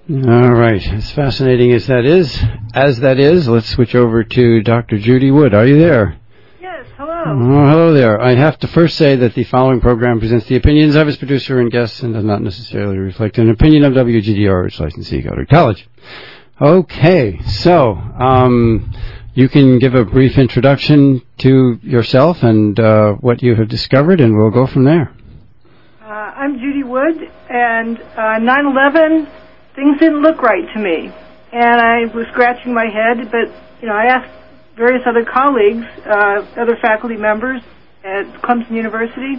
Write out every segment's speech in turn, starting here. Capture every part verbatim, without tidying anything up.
All right. As fascinating as that is, as that is, let's switch over to Doctor Judy Wood. Are you there? Yes, hello. Oh, hello there. I have to first say that the following program presents the opinions of its producer and guests and does not necessarily reflect an opinion of W G D R or its licensee, Goddard College. Okay, so um, you can give a brief introduction to yourself and uh, what you have discovered, and we'll go from there. Uh, I'm Judy Wood, and uh, nine eleven, things didn't look right to me. And I was scratching my head, but, you know, I asked various other colleagues, uh, other faculty members at Clemson University,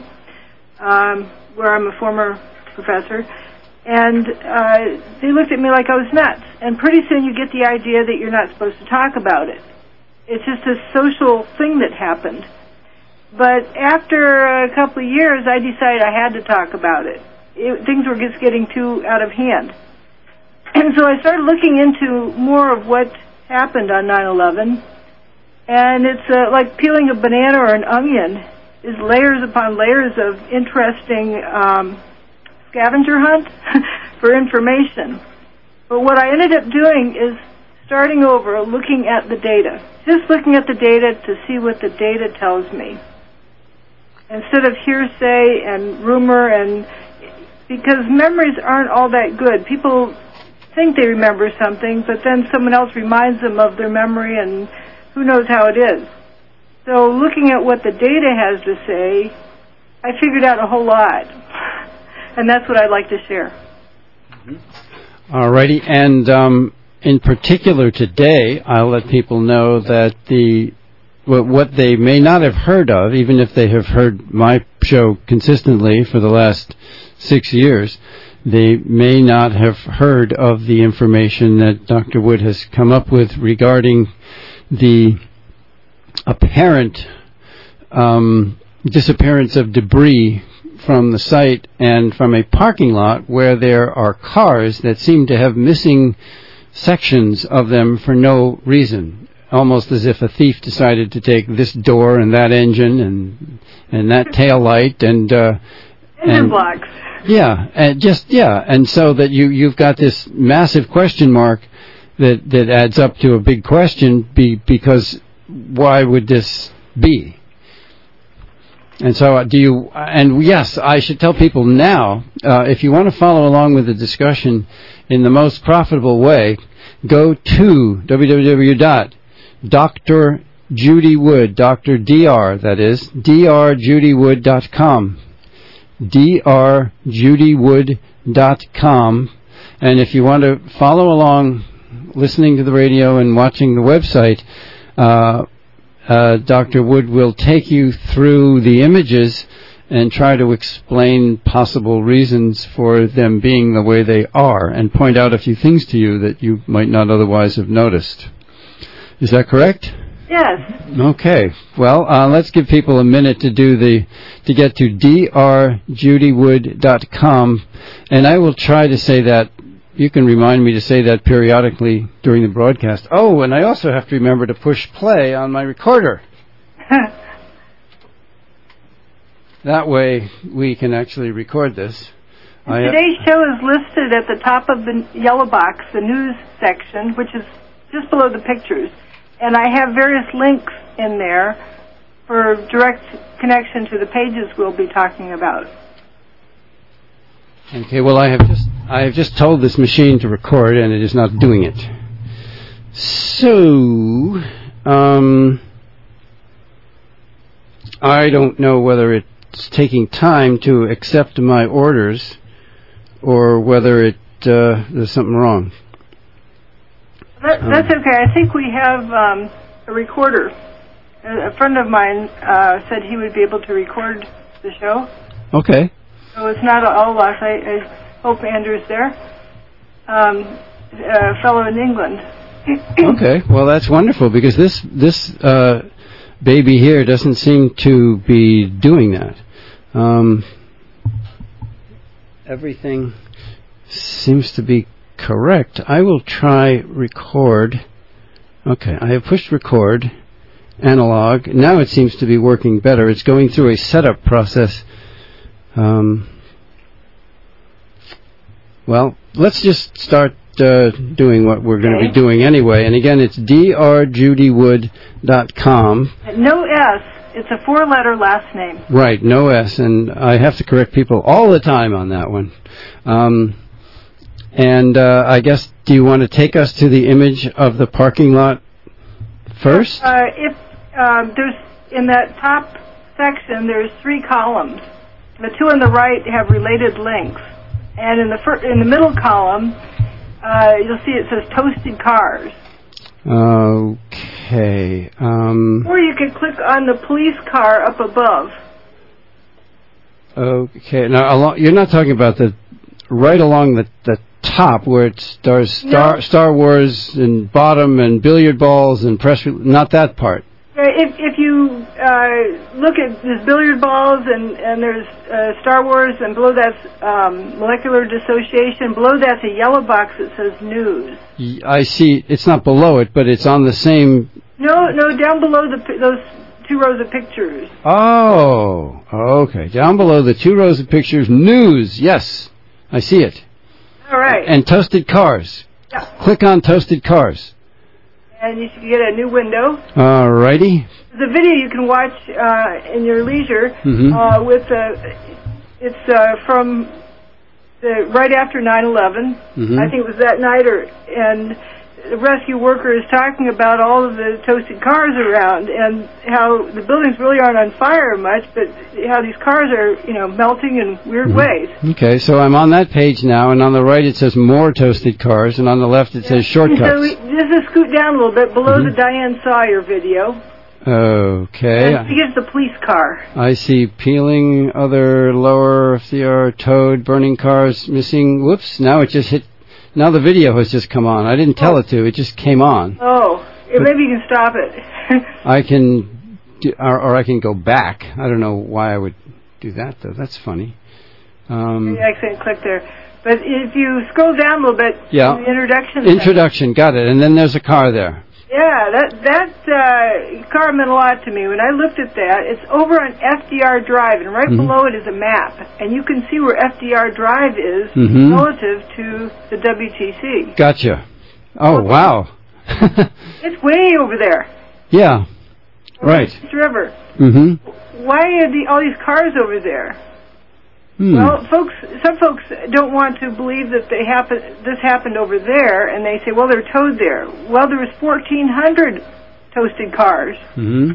um, where I'm a former professor, and uh, they looked at me like I was nuts. And pretty soon you get the idea that you're not supposed to talk about it. It's just a social thing that happened. But after a couple of years, I decided I had to talk about it. it. Things were just getting too out of hand. And so I started looking into more of what happened on nine eleven. And it's uh, like peeling a banana or an onion, is layers upon layers of interesting um, scavenger hunt for information. But what I ended up doing is starting over, looking at the data. Just looking at the data to see what the data tells me. Instead of hearsay and rumor, and because memories aren't all that good. People think they remember something, but then someone else reminds them of their memory, and who knows how it is. So looking at what the data has to say, I figured out a whole lot. And that's what I'd like to share. Mm-hmm. All righty. And um, in particular today, I'll let people know that the what they may not have heard of, even if they have heard my show consistently for the last six years, they may not have heard of the information that Doctor Wood has come up with regarding the apparent um, disappearance of debris from the site and from a parking lot where there are cars that seem to have missing sections of them for no reason, almost as if a thief decided to take this door and that engine and and that tail light and uh, engine and, blocks. Yeah, and just yeah, and so that you you've got this massive question mark that that adds up to a big question. Be because why would this be? And so, uh, do you? And yes, I should tell people now, uh, if you want to follow along with the discussion in the most profitable way, go to w w w dot Doctor Judy Wood, Doctor D R, that is, d r judy wood dot com, d r judy wood dot com, and if you want to follow along, listening to the radio and watching the website, uh, uh, Doctor Wood will take you through the images and try to explain possible reasons for them being the way they are and point out a few things to you that you might not otherwise have noticed. Is that correct? Yes. Okay. Well, uh, let's give people a minute to do the to get to d r judy wood dot com, and I will try to say that. You can remind me to say that periodically during the broadcast. Oh, and I also have to remember to push play on my recorder. That way we can actually record this. I, today's show is listed at the top of the yellow box, the news section, which is just below the pictures. And I have various links in there for direct connection to the pages we'll be talking about. Okay, well, I have just I have just told this machine to record, and it is not doing it. So, um, I don't know whether it's taking time to accept my orders or whether it uh, there's something wrong. That, that's okay. I think we have um, a recorder. A, a friend of mine uh, said he would be able to record the show. Okay. So it's not all lost. I, I hope Andrew's there. Um, a fellow in England. Okay, well that's wonderful because this this uh, baby here doesn't seem to be doing that. Um, everything seems to be correct. I will try record. Okay, I have pushed record, analog. Now it seems to be working better. It's going through a setup process. Um, well, let's just start uh, doing what we're going to Okay. be doing anyway. And again, it's d r judy wood dot com. No S. It's a four-letter last name. Right, no S. And I have to correct people all the time on that one. Um, and uh, I guess, do you want to take us to the image of the parking lot first? Uh, if um, there's in that top section, there's three columns. The two on the right have related links, and in the fir- in the middle column, uh, you'll see it says toasted cars. Okay. Um, Or you can click on the police car up above. okay. Now, along, you're not talking about the right along the, the top where it stars Star No. Star Wars and bottom and billiard balls and press. Re- not that part. Uh, If if you uh, look at there's billiard balls and and there's uh, Star Wars, and below that's um, molecular dissociation. Below that's a yellow box that says news. Y- I see. It's not below it, but it's on the same. No, no, down below the pi- those two rows of pictures. Oh, okay. Down below the two rows of pictures, news. Yes, I see it. All right. And toasted cars. Yeah. Click on toasted cars. And you should get a new window. All righty. The video you can watch uh, in your leisure. Mhm. Uh, with the, it's uh, from the right after nine eleven. Mhm. I think it was that night, or and the rescue worker is talking about all of the toasted cars around and how the buildings really aren't on fire much, but how these cars are, you know, melting in weird Mhm. ways. Okay, so I'm on that page now, and on the right it says more toasted cars, and on the left it says shortcuts. So we, just to scoot down a little bit below Mhm. the Diane Sawyer video. Okay. And here's the police car. I see peeling, other lower F D R, towed, burning cars, missing. Whoops, now it just hit. Now the video has just come on. I didn't tell it to. It just came on. Oh, eh, maybe you can stop it. I can, do, or, or I can go back. I don't know why I would do that, though. That's funny. Um, You accidentally clicked there. But if you scroll down a little bit, Yeah. in the introduction. introduction, got it. And then there's a car there. Yeah, that that uh, car meant a lot to me. When I looked at that, it's over on F D R Drive, and right Mhm. below it is a map, and you can see where F D R Drive is Mhm. relative to the W T C. Gotcha. Oh, wow. It's way over there. Yeah. Right. East River. Mm-hmm. Why are the, all these cars over there? Hmm. Well, folks, some folks don't want to believe that they happen. This happened over there, and they say, "Well, they're towed there." Well, there was fourteen hundred toasted cars. Mm-hmm.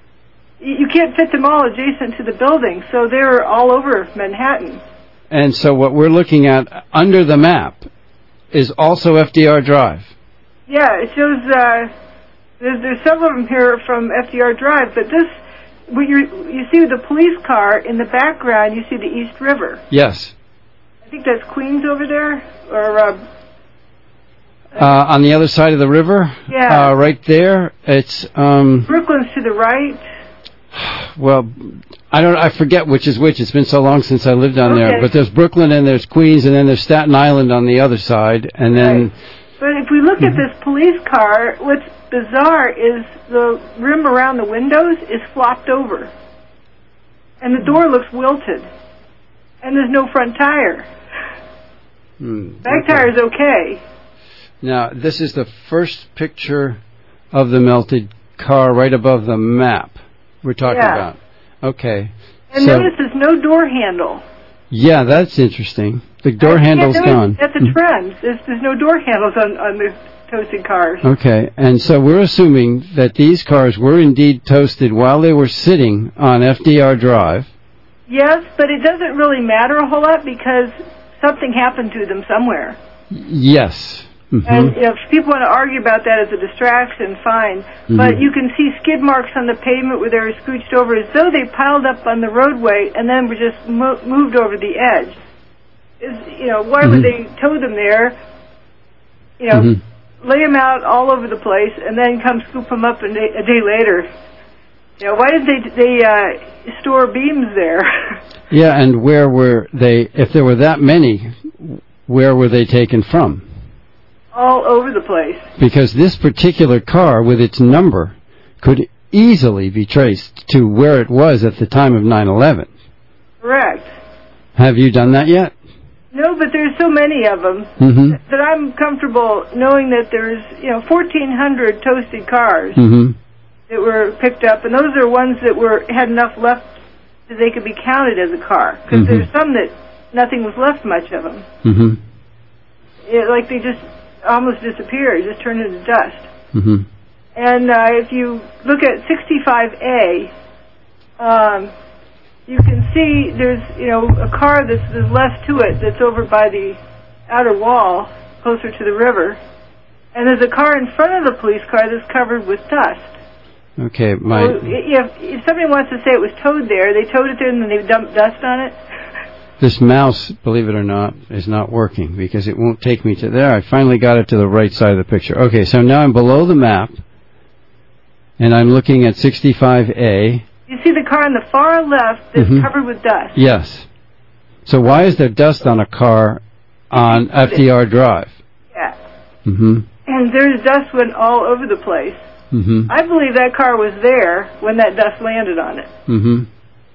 Y- You can't fit them all adjacent to the building, so they're all over Manhattan. And so what we're looking at under the map is also F D R Drive. Yeah, it shows. Uh, there's, there's several of them here from F D R Drive, but this, what you you see the police car in the background. You see the East River. Yes. I think that's Queens over there, or. Uh, Uh, on the other side of the river, Yeah. uh, right there, it's um, Brooklyn's to the right. well, I don't, I forget which is which. It's been so long since I lived down there. Okay. But there's Brooklyn and there's Queens and then there's Staten Island on the other side, and then Right. But if we look at this police car, what's bizarre is the rim around the windows is flopped over. And the door looks wilted. And there's no front tire. hmm, Back okay. tire's okay. Now this is the first picture of the melted car right above the map we're talking Yeah. about. Okay. And So- notice there's no door handle. Yeah, that's interesting. The door I- yeah, handle's notice gone. That's a trend. There's, there's no door handles on, on the toasted cars. Okay, and so we're assuming that these cars were indeed toasted while they were sitting on F D R Drive. Yes, but it doesn't really matter a whole lot because something happened to them somewhere. Yes. Mhm. And if people want to argue about that as a distraction, fine. Mhm. But you can see skid marks on the pavement where they were scooched over as though they piled up on the roadway and then were just mo- moved over the edge. Is, you know, why Mhm. would they tow them there, you know, Mhm. lay them out all over the place and then come scoop them up a day, a day later? You know, why did they, they uh, store beams there? Yeah, and where were they, if there were that many, where were they taken from? All over the place. Because this particular car with its number could easily be traced to where it was at the time of nine eleven. Correct. Have you done that yet? No, but there's so many of them mm-hmm. that I'm comfortable knowing that there's, you know, fourteen hundred toasted cars mm-hmm. that were picked up, and those are ones that were had enough left that they could be counted as a car. Because mm-hmm. there's some that nothing was left much of them. Mm-hmm. It, like they just almost disappeared, just turned into dust. Mm-hmm. And uh, if you look at sixty-five A, um, you can see there's, you know, a car that's, that's left to it that's over by the outer wall, closer to the river. And there's a car in front of the police car that's covered with dust. Okay, my... So if, if somebody wants to say it was towed there, they towed it there and then they dumped dust on it. This mouse, believe it or not, is not working because it won't take me to there. I finally got it to the right side of the picture. Okay, so now I'm below the map, and I'm looking at sixty-five A. You see the car on the far left that's mm-hmm. covered with dust. Yes. So why is there dust on a car on F D R Drive? Yeah. Mm-hmm. And there's dust went all over the place. Mm-hmm. I believe that car was there when that dust landed on it. Mm-hmm.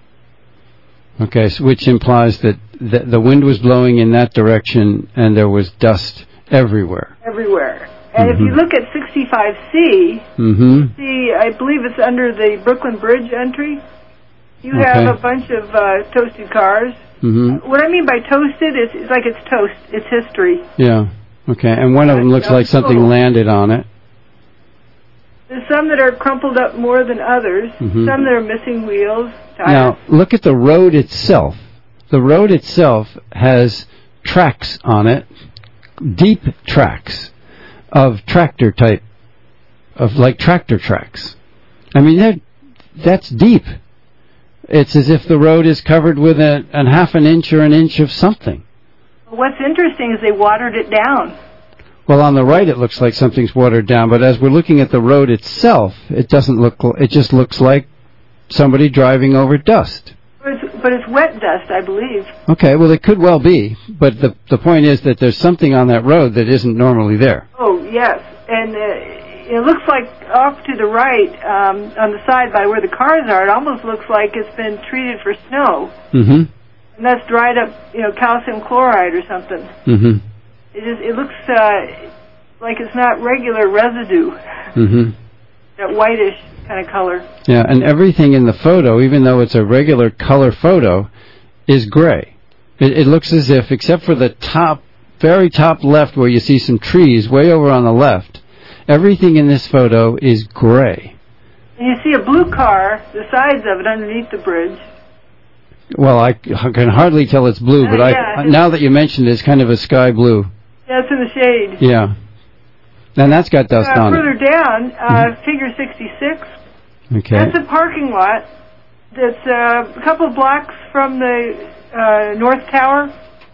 Okay, so which implies that the, the wind was blowing in that direction and there was dust everywhere. Everywhere. And mm-hmm. if you look at sixty-five C, mm-hmm. you see, I believe it's under the Brooklyn Bridge entry. You okay. have a bunch of uh, toasted cars. Mm-hmm. What I mean by toasted is it's like it's toast. It's history. Yeah. Okay. And one of them looks like something landed on it. There's some that are crumpled up more than others. Mm-hmm. Some that are missing wheels, tires. Now, look at the road itself. The road itself has tracks on it, deep tracks of tractor type, of like tractor tracks. I mean, that that's deep. It's as if the road is covered with a, a half an inch or an inch of something. What's interesting is they watered it down. Well, on the right it looks like something's watered down, but as we're looking at the road itself, it doesn't look, it just looks like somebody driving over dust. But it's, but it's wet dust, I believe. Okay, well it could well be, but the the point is that there's something on that road that isn't normally there. Oh, yes, and uh, it looks like off to the right, um, on the side by where the cars are, it almost looks like it's been treated for snow. Mm-hmm. And that's dried up, you know, calcium chloride or something. Mm-hmm. It is. It looks uh, like it's not regular residue. Mm-hmm. That whitish kind of color. Yeah, and everything in the photo, even though it's a regular color photo, is gray. It, it looks as if, except for the top, very top left where you see some trees, way over on the left, everything in this photo is gray. And you see a blue car, the sides of it underneath the bridge. Well, I can hardly tell it's blue, but uh, yeah, I now that you mentioned it, it's kind of a sky blue. Yeah, it's in the shade. Yeah. And that's got dust uh, on further it. Further down, uh, mm-hmm. figure sixty-six. Okay. That's a parking lot that's uh, a couple of blocks from the uh, North Tower.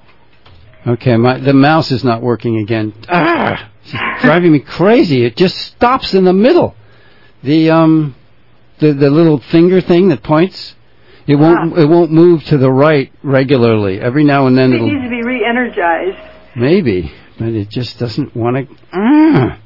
Okay, my the mouse is not working again. Ah, it's driving me crazy. It just stops in the middle. The um, the the little finger thing that points, it won't ah. it won't move to the right regularly. Every now and then it it'll. It needs to be re-energized. Maybe, but it just doesn't want to. Ah.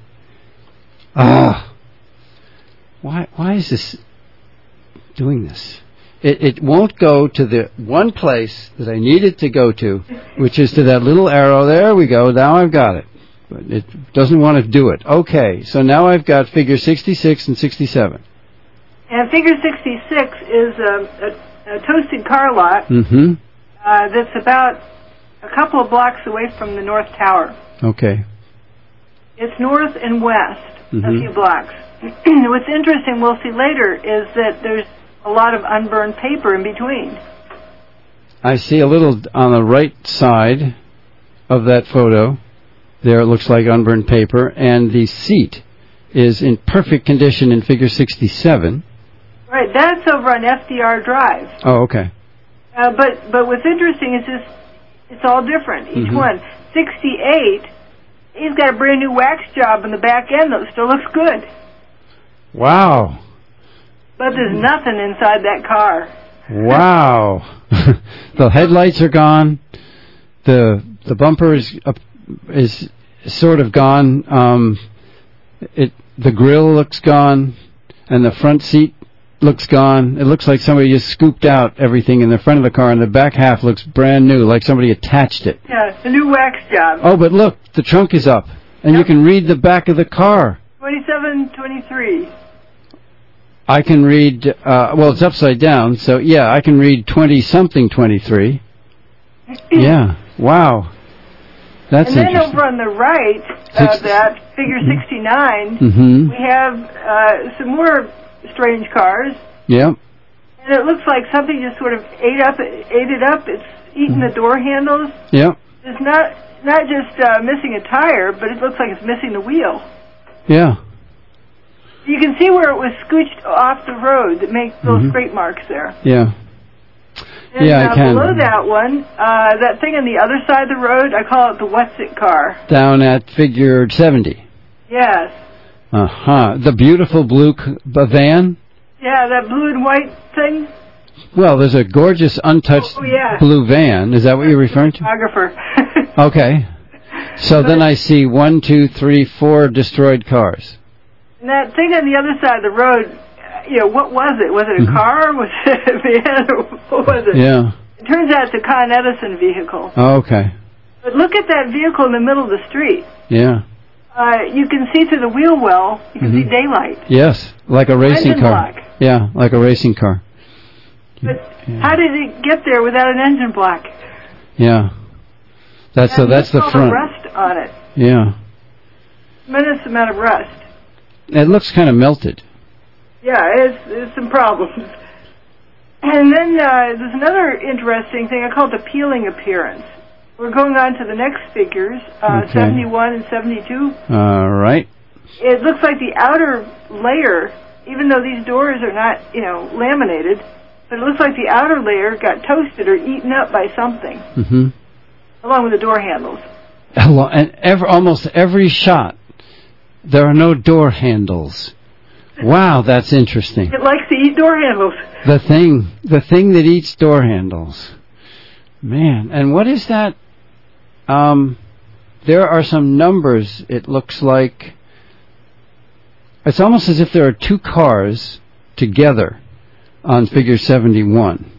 ah. Why why is this doing this? It, it won't go to the one place that I need it to go to, which is to that little arrow. There we go. Now I've got it. But it doesn't want to do it. Okay, so now I've got figure sixty-six and sixty-seven. And figure sixty-six is a, a, a toasted car lot mm-hmm. uh, that's about a couple of blocks away from the North Tower. Okay. It's north and west, mm-hmm. a few blocks. What's interesting, we'll see later, is that there's a lot of unburned paper in between. I see a little on the right side of that photo. There it looks like unburned paper, and the seat is in perfect condition in figure sixty-seven. Right, that's over on F D R Drive. Oh, okay. Uh, but but what's interesting is this, it's all different, each mm-hmm. one. sixty-eight, he's got a brand new wax job in the back end, though, still looks good. Wow. But there's nothing inside that car. Wow. The headlights are gone. The the bumper is uh, is sort of gone. Um, it the grill looks gone, and the front seat looks gone. It looks like somebody just scooped out everything in the front of the car, and the back half looks brand new, like somebody attached it. Yeah, it's a new wax job. Oh, but look, the trunk is up, and yep. You can read the back of the car. twenty-seven twenty-three. I can read, uh, well, it's upside down, so yeah, I can read twenty-something twenty-three. Yeah, wow. That's and then interesting. over on the right of that, figure sixty-nine, mm-hmm. we have uh, some more strange cars. Yeah. And it looks like something just sort of ate up, ate it up. It's eaten the door handles. Yeah. It's not not just uh, missing a tire, but it looks like it's missing the wheel. Yeah. You can see where it was scooched off the road that makes those mm-hmm. scrape marks there. Yeah. And yeah, uh, I can. below that one, uh, that thing on the other side of the road, I call it the What's It car. Down at figure seventy. Yes. Uh-huh. The beautiful blue c- van? Yeah, that blue and white thing. Well, there's a gorgeous untouched oh, yeah. blue van. Is that what you're referring to? Photographer. Okay. So then I see one, two, three, four destroyed cars. And that thing on the other side of the road, you know, what was it? Was it a mm-hmm. car? Was it a van? Or what was it? Yeah. It turns out it's a Con Edison vehicle. Oh, okay. But look at that vehicle in the middle of the street. Yeah. Uh, you can see through the wheel well. You can mm-hmm. see daylight. Yes, like a racing engine car. block. Yeah, like a racing car. But yeah. how did it get there without an engine block? Yeah. That's and so. That's the all front. The rust on it. Yeah. Tremendous amount of rust. It looks kind of melted. Yeah, it's, it's some problems. And then uh, there's another interesting thing. I call it the peeling appearance. We're going on to the next figures, uh, okay. seventy-one and seventy-two. All right. It looks like the outer layer, even though these doors are not, you know, laminated, but it looks like the outer layer got toasted or eaten up by something, mm-hmm. along with the door handles. And every, almost every shot, there are no door handles. Wow, that's interesting. It likes to eat door handles. The thing, the thing that eats door handles. Man, and what is that? Um, there are some numbers, it looks like. It's almost as if there are two cars together on figure seventy-one.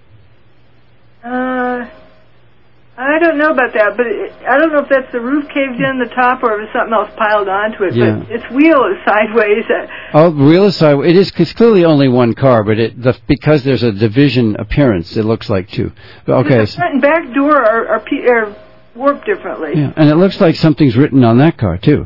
Uh, I don't know about that, but it, I don't know if that's the roof caved in the top or if it's something else piled onto it. Yeah. But its wheel is sideways. Oh, the wheel is sideways. It is it's clearly only one car, but it the, because there's a division appearance, it looks like two. Okay. The front and back door are, are, are warped differently. Yeah, and it looks like something's written on that car too.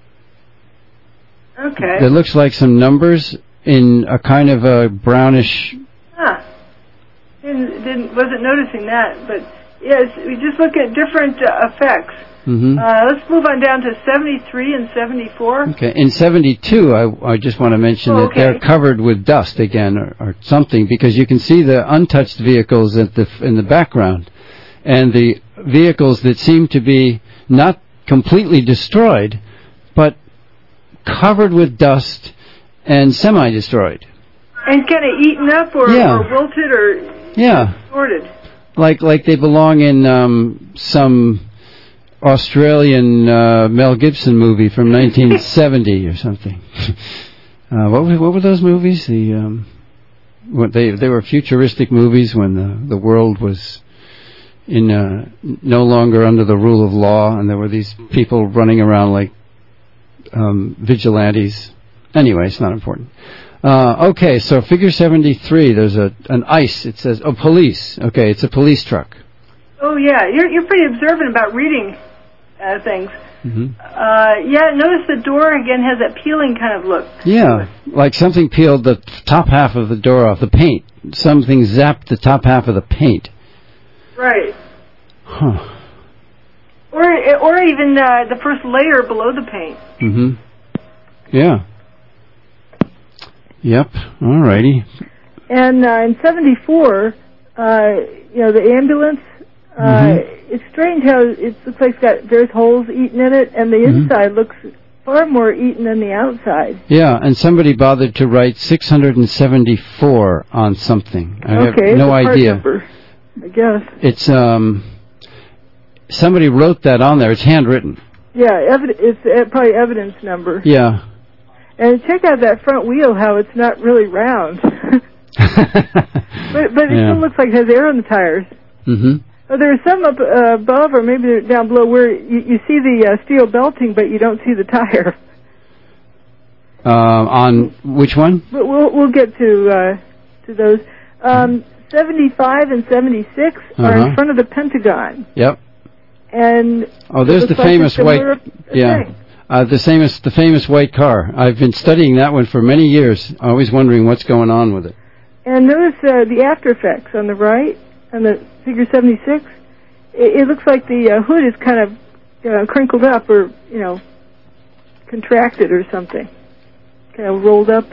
Okay. It looks like some numbers in a kind of a brownish. Huh. Didn't, didn't wasn't noticing that, but yes, we just look at different uh, effects. Mm-hmm. Uh, let's move on down to seventy-three and seventy-four. Okay. In seventy-two, I, I just want to mention oh, that okay. they're covered with dust again, or, or something, because you can see the untouched vehicles at the in the background, and the vehicles that seem to be not completely destroyed, but covered with dust and semi-destroyed. And kind of eaten up or, yeah. or wilted or yeah. distorted. Like like they belong in um, some Australian uh, Mel Gibson movie from nineteen seventy or something. uh, what were, what were those movies? The um, what they they were futuristic movies when the the world was in uh, no longer under the rule of law, and there were these people running around like um, vigilantes. Anyway, it's not important. Uh, okay, so figure seventy-three, there's a an ice. It says, oh, police. Okay, it's a police truck. Oh, yeah. You're you're pretty observant about reading uh, things. Mm-hmm. Uh, yeah, notice the door, again, has that peeling kind of look. Yeah, like something peeled the top half of the door off, the paint. Something zapped the top half of the paint. Right. Huh. Or, or even uh, the first layer below the paint. Mm-hmm. Yeah. Yep. All righty. And uh, in seventy-four, uh, you know, the ambulance, uh, mm-hmm. it's strange how it looks like it's got various holes eaten in it, and the mm-hmm. inside looks far more eaten than the outside. Yeah, and somebody bothered to write six hundred seventy-four on something. I okay, have no it's a part idea. Number, I guess. It's, um, somebody wrote that on there. It's handwritten. Yeah, evi- it's uh, probably evidence number. Yeah. And check out that front wheel, how it's not really round. but but it Yeah. still looks like it has air on the tires. Mm-hmm. Oh, there are some up uh, above, or maybe they're down below, where you, you see the uh, steel belting, but you don't see the tire. Uh, on which one? But we'll we'll get to uh, to those. Um, seventy-five and seventy-six are Uh-huh. in front of the Pentagon, Yep. and Oh, there's it the looks like famous a white. similar Yeah. thing. Uh, the famous, the famous white car. I've been studying that one for many years, always wondering what's going on with it. And notice uh, the after effects on the right, on the figure seventy-six. It, it looks like the uh, hood is kind of uh, crinkled up, or you know, contracted or something, kind of rolled up,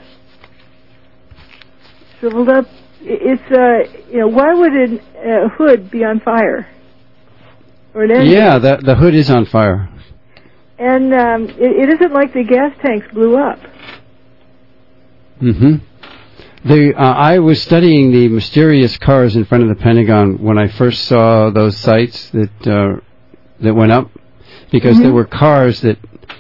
shriveled up. It, it's uh, you know, why would a uh, hood be on fire? Or an engine? Yeah, the the hood is on fire. And um, it, it isn't like the gas tanks blew up. Mm-hmm. The uh, I was studying the mysterious cars in front of the Pentagon when I first saw those sites that uh, that went up, because Mm-hmm. there were cars that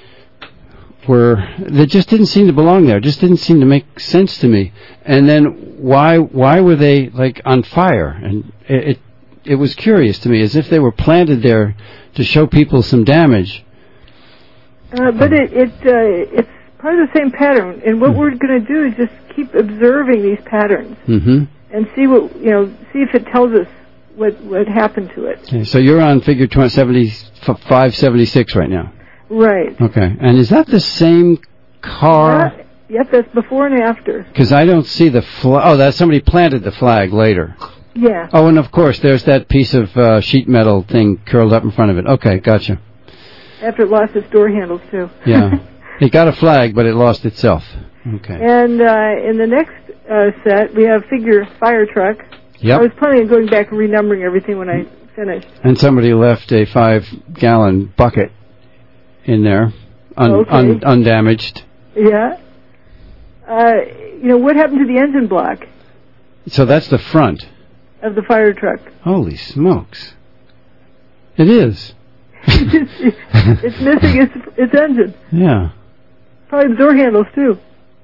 were that just didn't seem to belong there. Just didn't seem to make sense to me. And then why why were they like on fire? And it it, it was curious to me, as if they were planted there to show people some damage. Uh, but it, it uh, it's part of the same pattern, and what we're going to do is just keep observing these patterns Mm-hmm. and see what you know, see if it tells us what what happened to it. Okay, so you're on figure seventy-five seventy-six right now. Right. Okay, and is that the same car? Uh, yep, that's before and after. Because I don't see the flag. Oh, that somebody planted the flag later. Yeah. Oh, and of course, there's that piece of uh, sheet metal thing curled up in front of it. Okay, gotcha. After it lost its door handles too. Yeah, it got a flag, but it lost itself. Okay. And uh, in the next uh, set, we have figure fire truck. Yep. I was planning on going back and renumbering everything when I finished. And somebody left a five-gallon bucket in there, un- Okay. un- undamaged. Yeah. Uh, you know, what happened to the engine block So that's the front. of the fire truck? Holy smokes! It is. it's, it's missing its its engine. Yeah. Probably the door handles too.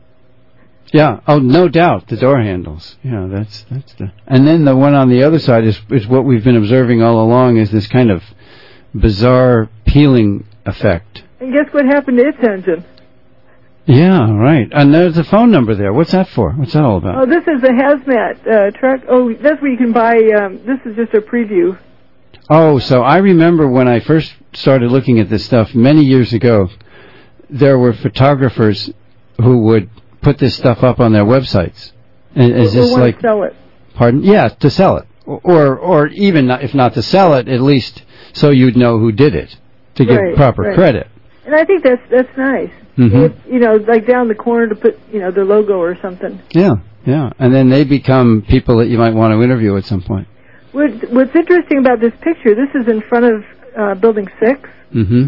Yeah. Oh, no doubt the door handles. Yeah, that's that's the. And then the one on the other side is is what we've been observing all along, is this kind of bizarre peeling effect. And guess what happened to its engine? Yeah, right. And there's a phone number there. What's that for? What's that all about? Oh, this is a hazmat uh, truck. Oh, that's where you can buy. Um, this is just a preview. Oh, so I remember when I first started looking at this stuff many years ago, there were photographers who would put this stuff up on their websites. And is We'll this want like to sell it. Pardon? Yeah, to sell it, or or even not, if not to sell it, at least so you'd know who did it, to give Right, proper right. credit. And I think that's that's nice. Mhm. It, you know, like down the corner to put you know their logo or something. Yeah, yeah, and then they become people that you might want to interview at some point. What, what's interesting about this picture? This is in front of uh, Building Six. Mm-hmm.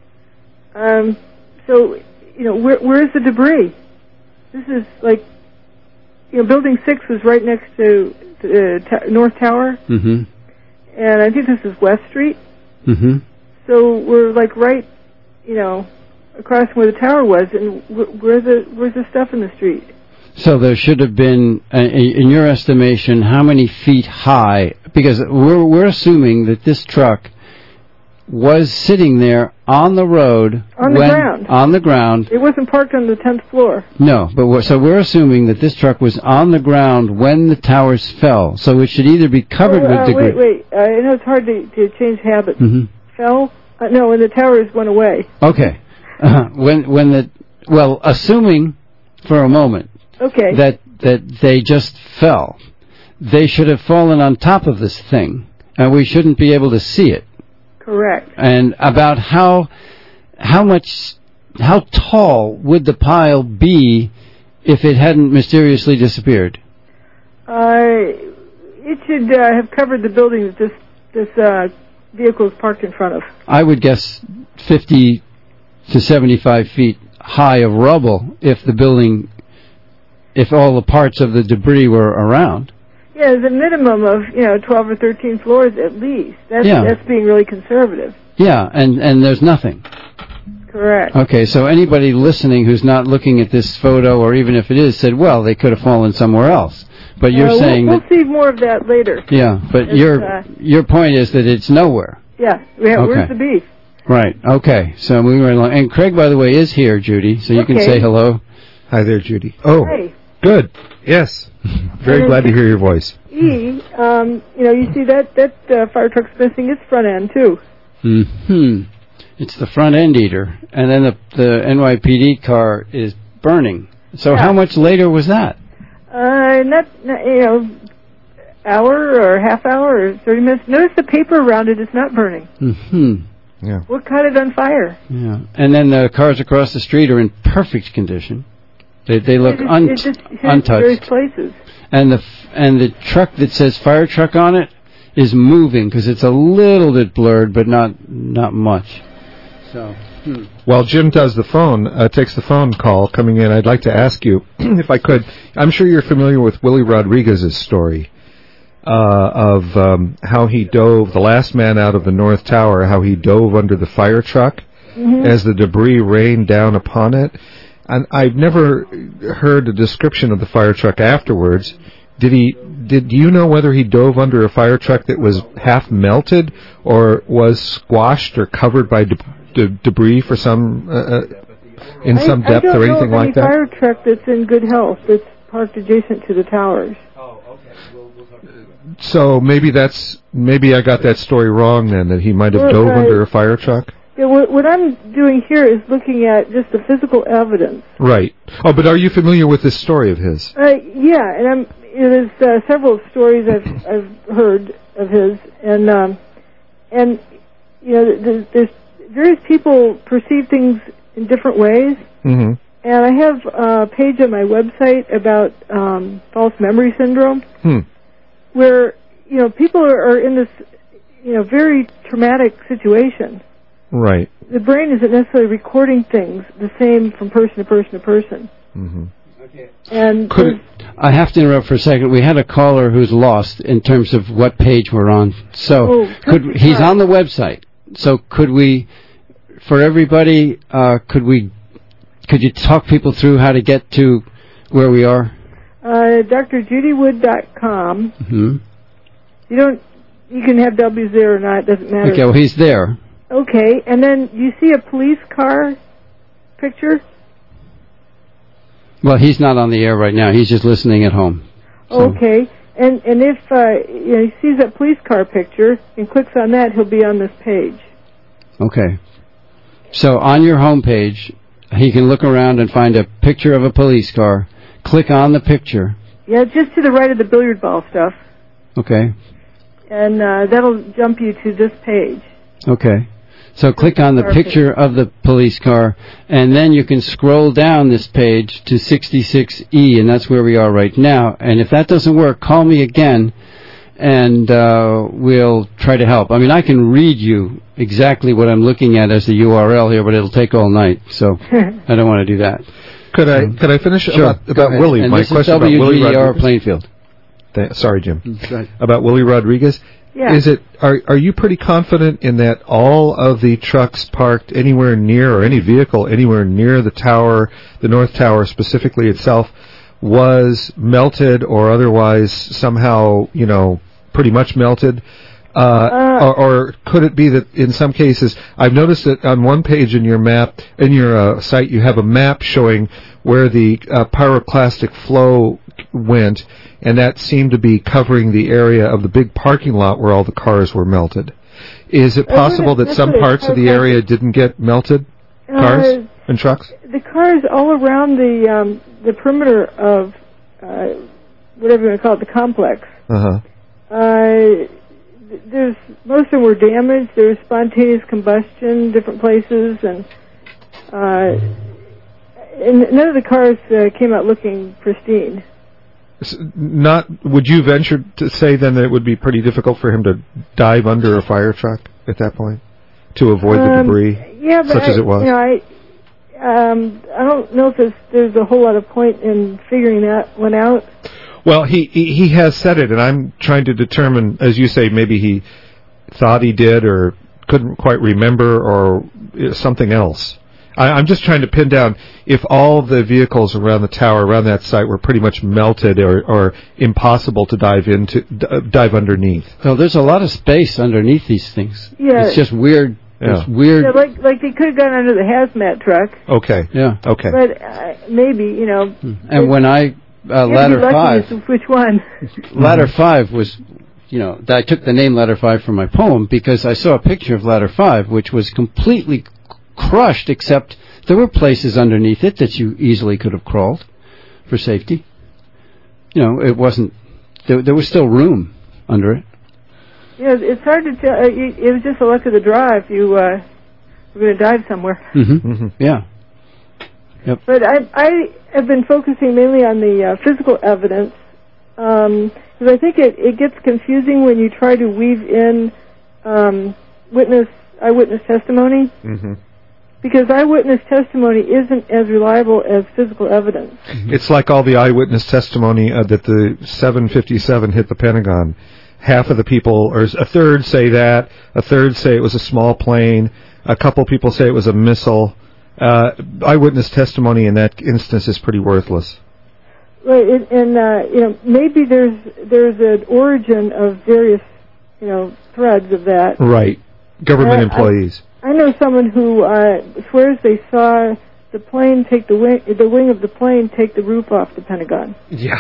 Um, so you know, where where's the debris? This is like, you know, Building Six was right next to the uh, t- North Tower, Mm-hmm. and I think this is West Street. Mm-hmm. So we're like right, you know, across from where the tower was, and wh- where's the where's the stuff in the street? So there should have been, uh, in your estimation, how many feet high? Because we're we're assuming that this truck was sitting there on the road. On the when, ground. On the ground. It wasn't parked on the tenth floor. No, but we're, so we're assuming that this truck was on the ground when the towers fell. So it should either be covered oh, with uh, debris. Wait, wait. Uh, I know it's hard to, to change habits. Mm-hmm. Fell? Uh, no, when the towers went away. Okay. Uh, when when the well, assuming for a moment Okay. that that they just fell, they should have fallen on top of this thing, and we shouldn't be able to see it. Correct. And about how how much how tall would the pile be if it hadn't mysteriously disappeared? Uh, it should uh, have covered the building that this this uh, vehicle is parked in front of. I would guess fifty to seventy-five feet high of rubble if the building, if all the parts of the debris were around. Yeah, there's a minimum of you know twelve or thirteen floors at least. That's Yeah. that's being really conservative. Yeah, and, and there's nothing. Correct. Okay, so anybody listening who's not looking at this photo, or even if it is, said, well, they could have fallen somewhere else. But you're uh, saying we'll, that... We'll see more of that later. Yeah, but it's, your uh, your point is that it's nowhere. Yeah, yeah okay. Where's the beef? Right, okay. So moving right along. And Craig, by the way, is here, Judy, so you okay. can say hello. Hi there, Judy. Oh, Hi. Good. Yes. Very glad to hear your voice. E, um, you know, you see that, that uh, fire truck's missing its front end, too. Hmm. It's the front end eater. And then the, the N Y P D car is burning. So yeah. how much later was that? Uh, not, not, you know, hour or half hour or thirty minutes. Notice the paper around it is not burning. Hmm. Yeah. What caught it on fire? Yeah. And then the cars across the street are in perfect condition. They they look it, un- it just hit untouched. Various places. And the f- and the truck that says fire truck on it is moving because it's a little bit blurred, but not not much. So. Hmm. While Jim does the phone, uh, takes the phone call coming in, I'd like to ask you, if I could, I'm sure you're familiar with Willie Rodriguez's story uh, of um, how he dove, the last man out of the North Tower, how he dove under the fire truck mm-hmm. as the debris rained down upon it. And I've never heard a description of the fire truck afterwards. Did he? Did you know whether he dove under a fire truck that was half melted or was squashed or covered by de- de- debris for some uh, in I, some depth or anything like like that? I don't know of any fire truck that's in good health that's parked adjacent to the towers. Oh, okay. We'll, we'll talk about that. So maybe that's maybe I got that story wrong then, that he might have well, dove uh, under a fire truck. Yeah, what, what I'm doing here is looking at just the physical evidence. Right. Oh, but are you familiar with this story of his? Uh, yeah, and I'm. There's uh, several stories I've I've heard of his, and um, and you know, there's, there's various people perceive things in different ways. Mm-hmm. And I have a page on my website about um, false memory syndrome, hmm. where you know people are, are in this you know very traumatic situation. Right. The brain isn't necessarily recording things the same from person to person to person. Mm-hmm. Okay. And could I have to interrupt for a second? We had a caller who's lost in terms of what page we're on. So oh, could he's on the website. So could we, for everybody, uh, could we, could you talk people through how to get to where we are? Uh, D R judy wood dot com. Mm-hmm. You don't. You can have W's there or not. It doesn't matter. Okay. Well, he's there. Okay, and then you see a police car picture? Well, he's not on the air right now. He's just listening at home. So. Okay, and and if uh, you know, he sees a police car picture and clicks on that, he'll be on this page. Okay. So on your home page, he can look around and find a picture of a police car, click on the picture. Yeah, just to the right of the billiard ball stuff. Okay. And uh, that'll jump you to this page. Okay. So click on the picture of the police car, and then you can scroll down this page to sixty-six E, and that's where we are right now. And if that doesn't work, call me again, and uh, we'll try to help. I mean, I can read you exactly what I'm looking at as the U R L here, but it'll take all night, so I don't want to do that. Could I could I finish sure. about, about Willie? And My this question is W G R about Willie Rodriguez. Plainfield. Th- sorry, Jim. Right. About Willie Rodriguez. Yeah. Is it are are you pretty confident in that all of the trucks parked anywhere near, or any vehicle anywhere near the tower, the North Tower specifically itself, was melted or otherwise somehow, you know, pretty much melted? Uh, uh, or, or could it be that in some cases, I've noticed that on one page in your map, in your uh, site, you have a map showing where the uh, pyroclastic flow went, and that seemed to be covering the area of the big parking lot where all the cars were melted. Is it possible that some parts of the area didn't get melted? Cars uh, and trucks? The cars all around the um, the perimeter of uh, whatever you want to call it, the complex. Uh-huh. Uh There's most of them were damaged. There was spontaneous combustion, different places, and uh, and none of the cars uh, came out looking pristine. Not would you venture to say then that it would be pretty difficult for him to dive under a fire truck at that point to avoid um, the debris, yeah, but such I, as it was? You know, I um, I don't know if there's, there's a whole lot of point in figuring that one out. Well, he, he he has said it, and I'm trying to determine, as you say, maybe he thought he did or couldn't quite remember or something else. I, I'm just trying to pin down if all the vehicles around the tower, around that site, were pretty much melted or, or impossible to dive into, d- dive underneath. So there's a lot of space underneath these things. Yeah. It's just weird. Yeah. It's weird. Yeah, like like they could have gone under the hazmat truck. Okay. Yeah. Okay. But uh, maybe, you know. And when I, uh, ladder five, which one? ladder five was, you know, I took the name ladder five from my poem because I saw a picture of ladder five, which was completely crushed, except there were places underneath it that you easily could have crawled for safety. You know, it wasn't, there, there was still room under it. Yeah, it's hard to tell. It was just a luck of the draw if you uh, were going to dive somewhere. Mm-hmm. Mm-hmm. Yeah. Yep. But I, I have been focusing mainly on the uh, physical evidence because um, I think it, it gets confusing when you try to weave in um, witness eyewitness testimony. Mm-hmm. Because eyewitness testimony isn't as reliable as physical evidence. It's like all the eyewitness testimony uh, that the seven fifty-seven hit the Pentagon. Half of the people, or a third, say that. A third say it was a small plane. A couple people say it was a missile. Uh, eyewitness testimony in that instance is pretty worthless. Right, and, and uh, you know, maybe there's there's an origin of various, you know, threads of that. Right, government uh, employees. I, I know someone who uh, swears they saw the plane take the wing, the wing of the plane take the roof off the Pentagon. Yeah.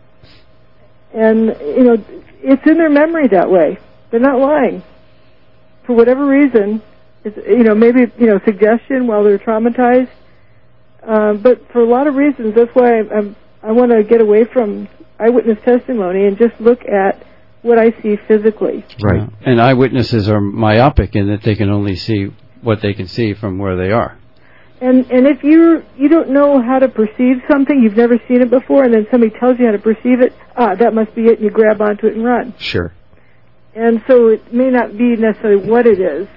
And you know, it's in their memory that way. They're not lying. For whatever reason, it's, you know, maybe, you know, suggestion while they're traumatized. Uh, but for a lot of reasons, that's why I, I'm, I want to get away from eyewitness testimony and just look at what I see physically. Right. Yeah. And eyewitnesses are myopic in that they can only see what they can see from where they are. And and if you you don't know how to perceive something, you've never seen it before, and then somebody tells you how to perceive it, ah, that must be it, and you grab onto it and run. Sure. And so it may not be necessarily what it is.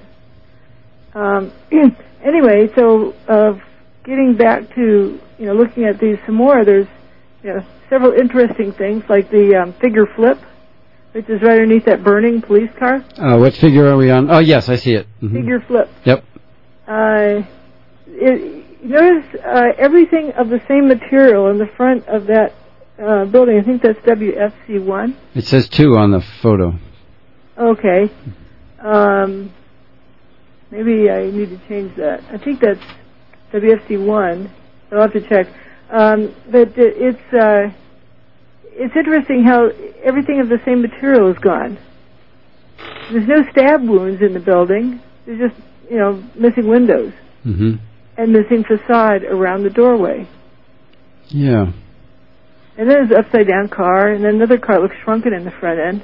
Um, anyway, so uh, getting back to, you know, looking at these some more, there's, you know, several interesting things, like the um, figure flip, which is right underneath that burning police car. Uh, what figure are we on? Oh, yes, I see it. Mm-hmm. Figure flip. Yep. Uh, it, notice uh, everything of the same material in the front of that uh, building. I think that's W F C one. It says two on the photo. Okay. Um, maybe I need to change that. I think that's W F C one. I'll have to check. Um, but it's uh, it's interesting how everything of the same material is gone. There's no stab wounds in the building. There's just, you know, missing windows. Mm-hmm. And missing facade around the doorway. Yeah. And then there's an upside-down car, and then another car looks shrunken in the front end.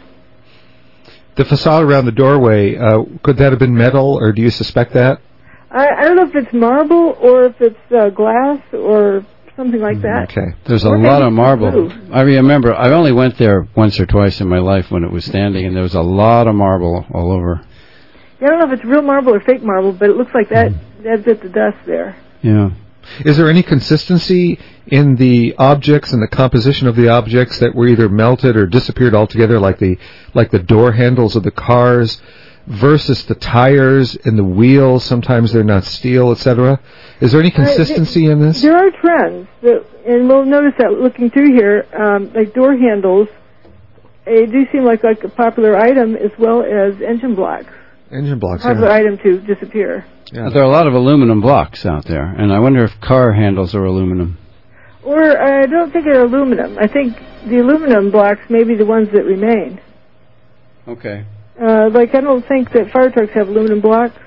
The facade around the doorway, uh, could that have been metal, or do you suspect that? I, I don't know if it's marble or if it's uh, glass or something like that. Okay. There's a Or lot maybe of marble. blue. I remember, I only went there once or twice in my life when it was standing, and there was a lot of marble all over. Yeah, I don't know if it's real marble or fake marble, but it looks like that that bit the dust there. Yeah. Is there any consistency in the objects and the composition of the objects that were either melted or disappeared altogether, like the like the door handles of the cars, versus the tires and the wheels? Sometimes they're not steel, et cetera. Is there any consistency uh, in this? There are trends, that, and we'll notice that looking through here, um, like door handles, they do seem like like a popular item as well as engine blocks. Engine blocks. Popular Yeah. item to disappear. Yeah. There are a lot of aluminum blocks out there, and I wonder if car handles are aluminum. Or I don't think they're aluminum. I think the aluminum blocks may be the ones that remain. Okay. Uh, like, I don't think that fire trucks have aluminum blocks.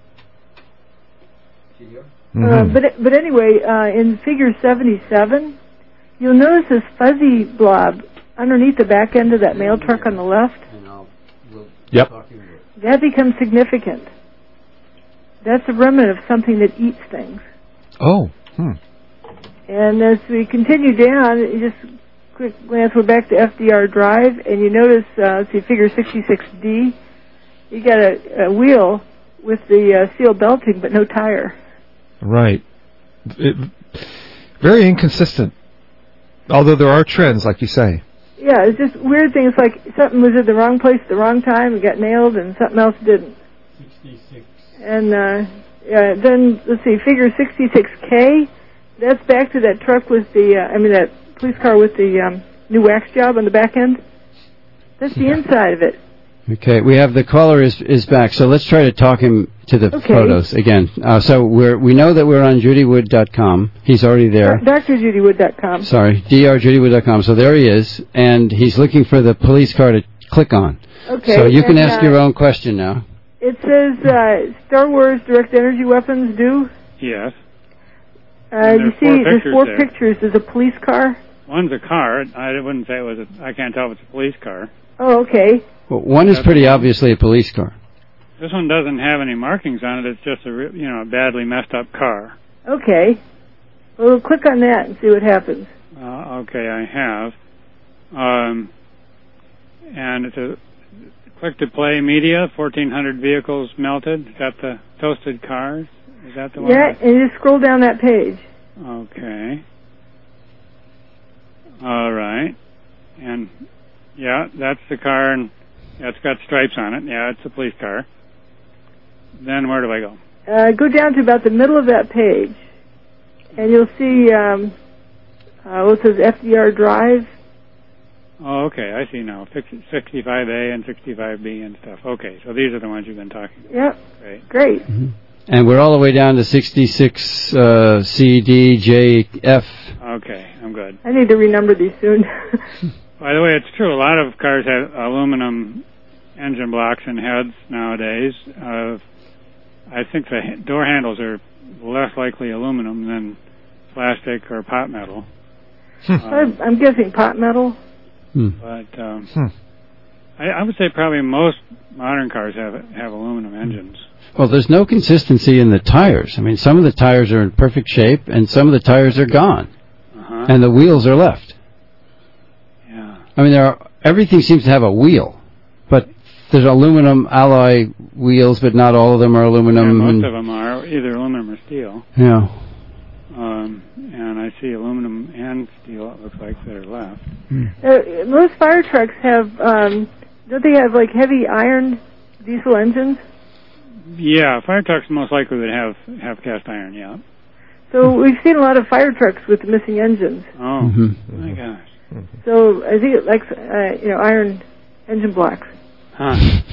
Mm-hmm. Uh, but but anyway, uh, in figure seventy-seven, you'll notice this fuzzy blob underneath the back end of that mail truck on the left. Yep. That becomes significant. That's a remnant of something that eats things. Oh. Hmm. And as we continue down, you just quick glance, we're back to F D R Drive, and you notice, uh, see figure sixty-six D, you got a, a wheel with the uh, steel belting, but no tire. Right. It, very inconsistent. Although there are trends, like you say. Yeah, it's just weird things like something was at the wrong place at the wrong time and got nailed, and something else didn't. sixty-six. And uh, uh, then let's see, figure sixty-six K. That's back to that truck with the, uh, I mean, that police car with the um, new wax job on the back end. That's the inside of it. Okay, we have the caller is is back, so let's try to talk him to the Okay. photos again. Uh, so we're we know that we're on judy wood dot com. He's already there. D R judy wood dot com. Sorry, d r judy wood dot com. So there he is, and he's looking for the police car to click on. Okay. So you can and, ask uh, your own question now. It says uh, Star Wars direct energy weapons do. Yes. Uh, And you there's see, four there's pictures four there. pictures. There's a police car. One's a car. I wouldn't say it was a, I can't tell if it's a police car. Oh, okay. Well, one is pretty obviously a police car. This one doesn't have any markings on it. It's just a, re- you know, a badly messed up car. Okay. Well, click on that and see what happens. Uh, okay, I have. Um, and it's a click to play media, fourteen hundred vehicles melted. Is that the toasted cars? Is that the one? Yeah, and you just scroll down that page. Okay. All right. And, yeah, that's the car, and yeah, it's got stripes on it. Yeah, it's a police car. Then where do I go? Uh, go down to about the middle of that page, and you'll see um, uh, what says F D R Drive. Oh, okay, I see now. sixty-five A and sixty-five B and stuff. Okay, so these are the ones you've been talking about. Yep. Great. Great. Mm-hmm. And we're all the way down to sixty-six uh, C, D, J, F. Okay, I'm good. I need to renumber these soon. By the way, it's true. A lot of cars have aluminum engine blocks and heads nowadays. Uh, I think the ha- door handles are less likely aluminum than plastic or pot metal. um, I'm guessing pot metal. Hmm. But um, Hmm. I, I would say probably most modern cars have have aluminum engines. Well, there's no consistency in the tires. I mean, some of the tires are in perfect shape, and some of the tires are gone, Uh-huh. and the wheels are left. Yeah. I mean, there are, everything seems to have a wheel, but there's aluminum alloy wheels, but not all of them are aluminum. Yeah, most and, of them are either aluminum or steel. Yeah. Um, and I see aluminum and steel, it looks like, that are left. Uh, most fire trucks have, um, don't they have like heavy iron diesel engines? Yeah, fire trucks most likely would have, have cast iron, yeah. So we've seen a lot of fire trucks with missing engines. Oh, Mm-hmm. my gosh. So I think it likes, uh, you know, iron engine blocks. Huh.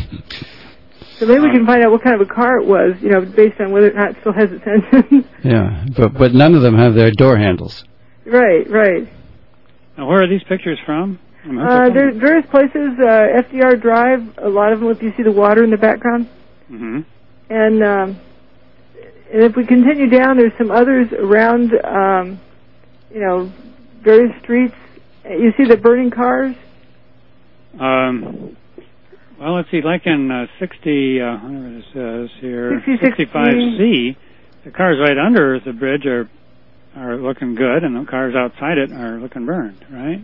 So maybe we can find out what kind of a car it was, you know, based on whether or not it still has its engine. Yeah, but but none of them have their door handles. Right, right. Now, where are these pictures from? I'm Uh, there's various places, uh, F D R Drive, a lot of them, if you see the water in the background. Mm-hmm. And, um, and if we continue down, there's some others around, um, you know, various streets. You see the burning cars? Um, well, let's see, like in uh, sixty, uh, whatever it says here, sixty-six sixty-five C, the cars right under the bridge are are looking good, and the cars outside it are looking burned, right?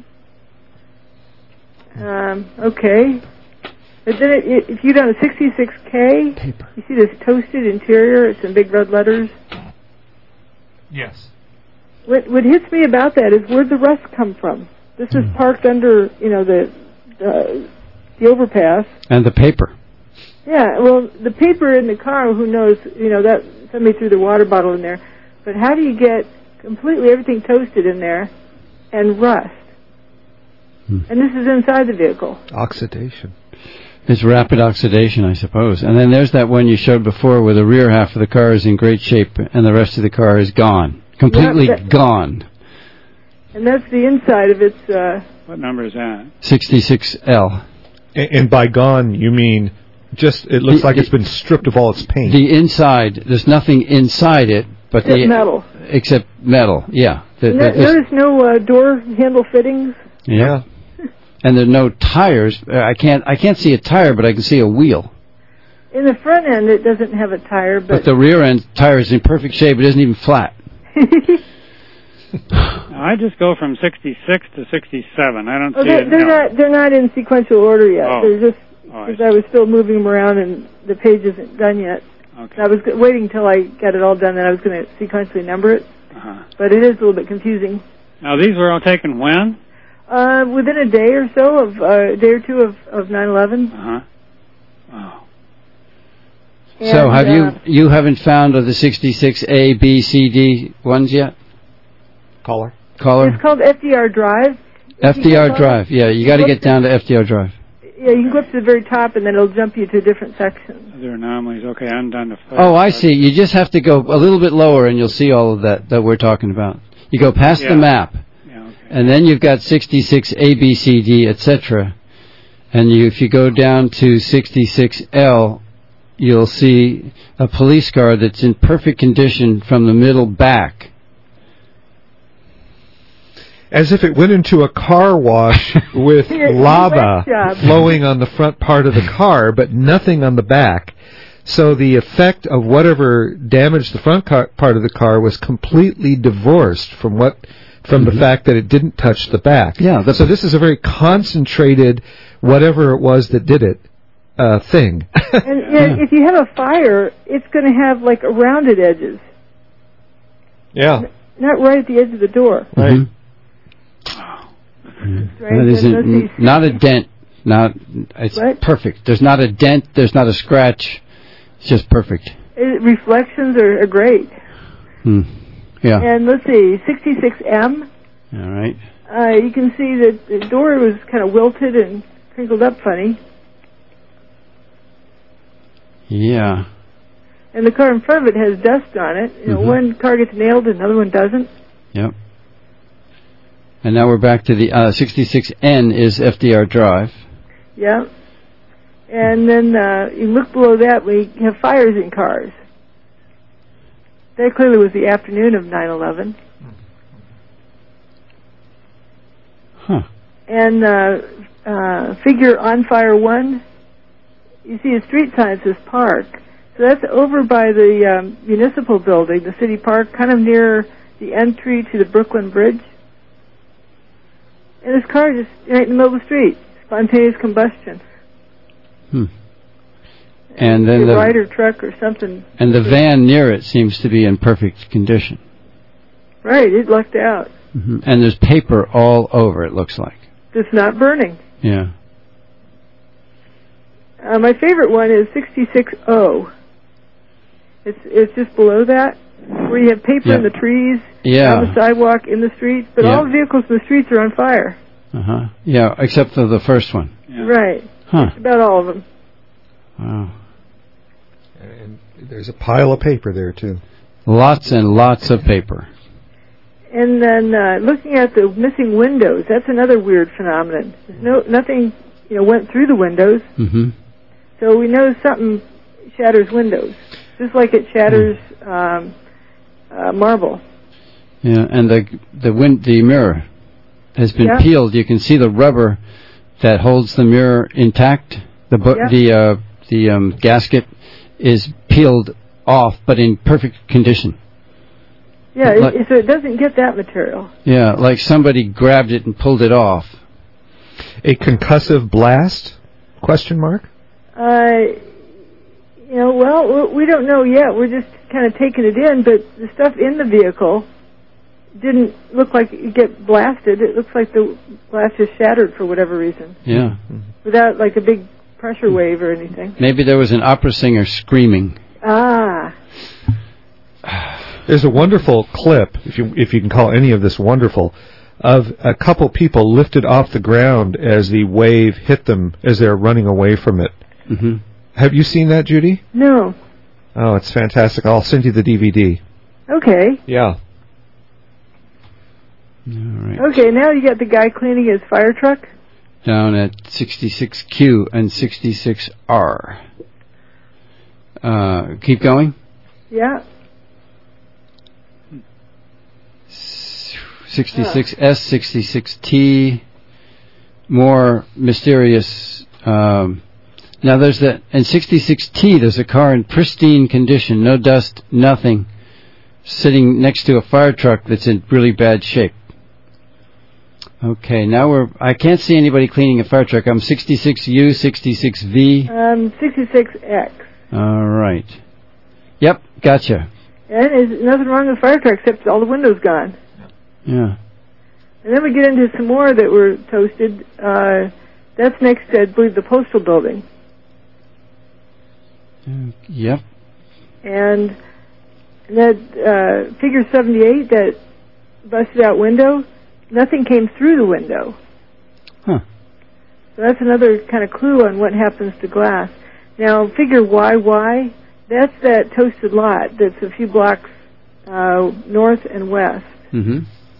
Um, okay. But then it, it, if you go to sixty-six K, Paper. you see this toasted interior. It's in big red letters. Yes. What, what hits me about that is where'd the rust come from? This is parked under, you know, the uh, the overpass. And the paper. Yeah, well, the paper in the car, who knows, you know, that somebody threw their water bottle in there. But how do you get completely everything toasted in there and rust? Hmm. And this is inside the vehicle. Oxidation. It's rapid oxidation, I suppose. And then there's that one you showed before where the rear half of the car is in great shape and the rest of the car is gone. Completely Yeah, that- gone. And that's the inside of its, uh, What number is that? sixty-six L. And, and by gone, you mean just it looks The- like the- it's been stripped of all its paint. The inside, there's nothing inside it, but it's the metal. except metal. Yeah. The, No, the- this- notice no uh, door handle fittings. yeah. And there are no tires. Uh, I can't. I can't see a tire, but I can see a wheel. In the front end, it doesn't have a tire, But but... the rear end tire is in perfect shape. It isn't even flat. Now, I just go from sixty-six to sixty-seven. I don't oh, see they're, it. they're no. not. They're not in sequential order yet. Oh. They're just Oh, I because see. I was still moving them around and the page isn't done yet. Okay. I was g- waiting until I got it all done, and I was going to sequentially number it. Uh-huh. But it is a little bit confusing. Now, these were all taken when? Uh, within a day or so of uh, a day or two of of nine eleven. Uh-huh. Oh. So And, have you uh, you haven't found of the sixty-six A, B, C, D ones yet? Caller. Caller? It's called F D R Drive. If F D R you click on Drive. it, Yeah, you you got to look get down to F D R Drive. Yeah, you can go up to the very top, and then it'll jump you to different sections. Other anomalies. Okay, I'm done to fire. Oh, I see. You just have to go a little bit lower, and you'll see all of that that we're talking about. You go past Yeah. the map, Yeah, okay. and then you've got sixty-six A, B, C, D, et cetera. And you, if you go down to sixty-six L, you'll see a police car that's in perfect condition from the middle back. As if it went into a car wash with Yeah, lava great job. flowing on the front part of the car, but nothing on the back. So the effect of whatever damaged the front car, part of the car was completely divorced from what from Mhm. the fact that it didn't touch the back. Yeah, the- so this is a very concentrated, whatever it was that did it, uh, thing. And yeah, if you have a fire, it's going to have like rounded edges, yeah. not right at the edge of the door. Right. Mhm. Right? That That's isn't, what n- these- not a dent. Not it's What? perfect. There's not a dent. There's not a scratch. It's just perfect. It, reflections are, are great. Hmm. Yeah. And let's see, sixty-six M. All right. Uh, you can see that the door was kind of wilted and crinkled up funny, Yeah. and the car in front of it has dust on it. You know, Mhm. one car gets nailed, another one doesn't. Yep. And now we're back to the uh, sixty-six N is F D R Drive. Yeah. And then uh, you look below that, we have fires in cars. That clearly was the afternoon of nine eleven. Huh. And uh, uh, figure on fire one, you see a street sign that says park. So that's over by the um, municipal building, the city park, kind of near the entry to the Brooklyn Bridge. And this car just right in the middle of the street, spontaneous combustion. Hmm. And then a the rider truck or something. and the van near it seems to be in perfect condition. Right, it lucked out. Hmm. And there's paper all over. It looks like. It's not burning. Yeah. Uh, my favorite one is sixty-six O. It's it's just below that, where you have paper Yeah. in the trees, Yeah. on the sidewalk, in the streets, but Yeah. all the vehicles in the streets are on fire. Uh huh. Yeah. Except for the first one. Yeah. Right, Huh. about all of them. Wow. And there's a pile of paper there too. Lots and lots of paper. And then uh, looking at the missing windows, that's another weird phenomenon. There's no nothing, you know, went through the windows, Mm-hmm. so we know something shatters windows, just like it shatters um, uh, marble. Yeah. And the the wind the mirror has been Yeah. peeled. You can see the rubber that holds the mirror intact. The bu- Yeah. the uh, the um, gasket is peeled off, but in perfect condition. Yeah, Like- it, so it doesn't get that material. Yeah, like somebody grabbed it and pulled it off. A concussive blast? Question mark. Uh, you know, well, we- we don't know yet. We're just kind of taking it in, but the stuff in the vehicle didn't look like it get blasted. It looks like the glass just shattered for whatever reason, Yeah. without like a big pressure wave or anything. Maybe there was an opera singer screaming. Ah, There's a wonderful clip, if you if you can call any of this wonderful, of a couple people lifted off the ground as the wave hit them as they're running away from it. Mm-hmm. Have you seen that, Judy? no. Oh, it's fantastic. I'll send you the D V D. Okay. Yeah. All right. Okay, now you got the guy cleaning his fire truck. Down at sixty-six Q and sixty-six R. Uh, keep going. Yeah. sixty-six S, sixty-six T. More mysterious. Um, now there's that, and sixty-six T, there's a car in pristine condition, no dust, nothing, sitting next to a fire truck that's in really bad shape. Okay, now we're, I can't see anybody cleaning a fire truck. I'm sixty-six U, sixty-six V. Um, sixty-six X. All right. Yep, gotcha. And there's nothing wrong with the fire truck except all the windows gone. Yeah. And then we get into some more that were toasted. Uh, that's next to, I believe, the postal building. Mm, yep. And that uh, figure seventy-eight, that busted out window, nothing came through the window. Huh. So that's another kind of clue on what happens to glass. Now, figure Y Y, that's that toasted lot that's a few blocks uh, north and west. Mm-hmm.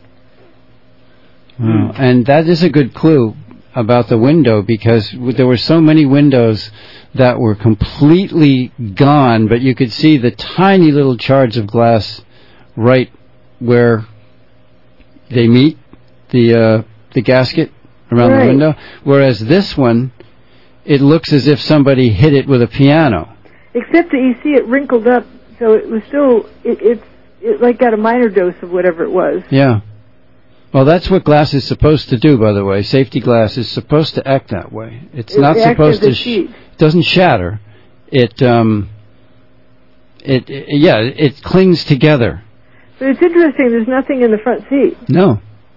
Wow. And that is a good clue about the window, because there were so many windows that were completely gone, but you could see the tiny little shards of glass right where they meet the uh, the gasket around right. the window. Whereas this one, it looks as if somebody hit it with a piano. Except that you see it wrinkled up, so it was still, it, it's it like got a minor dose of whatever it was. Yeah. Well, that's what glass is supposed to do, by the way. Safety glass is supposed to act that way. It's it not supposed to. Sh- it doesn't shatter. It um. It, it yeah. It clings together. But it's interesting. There's nothing in the front seat. No.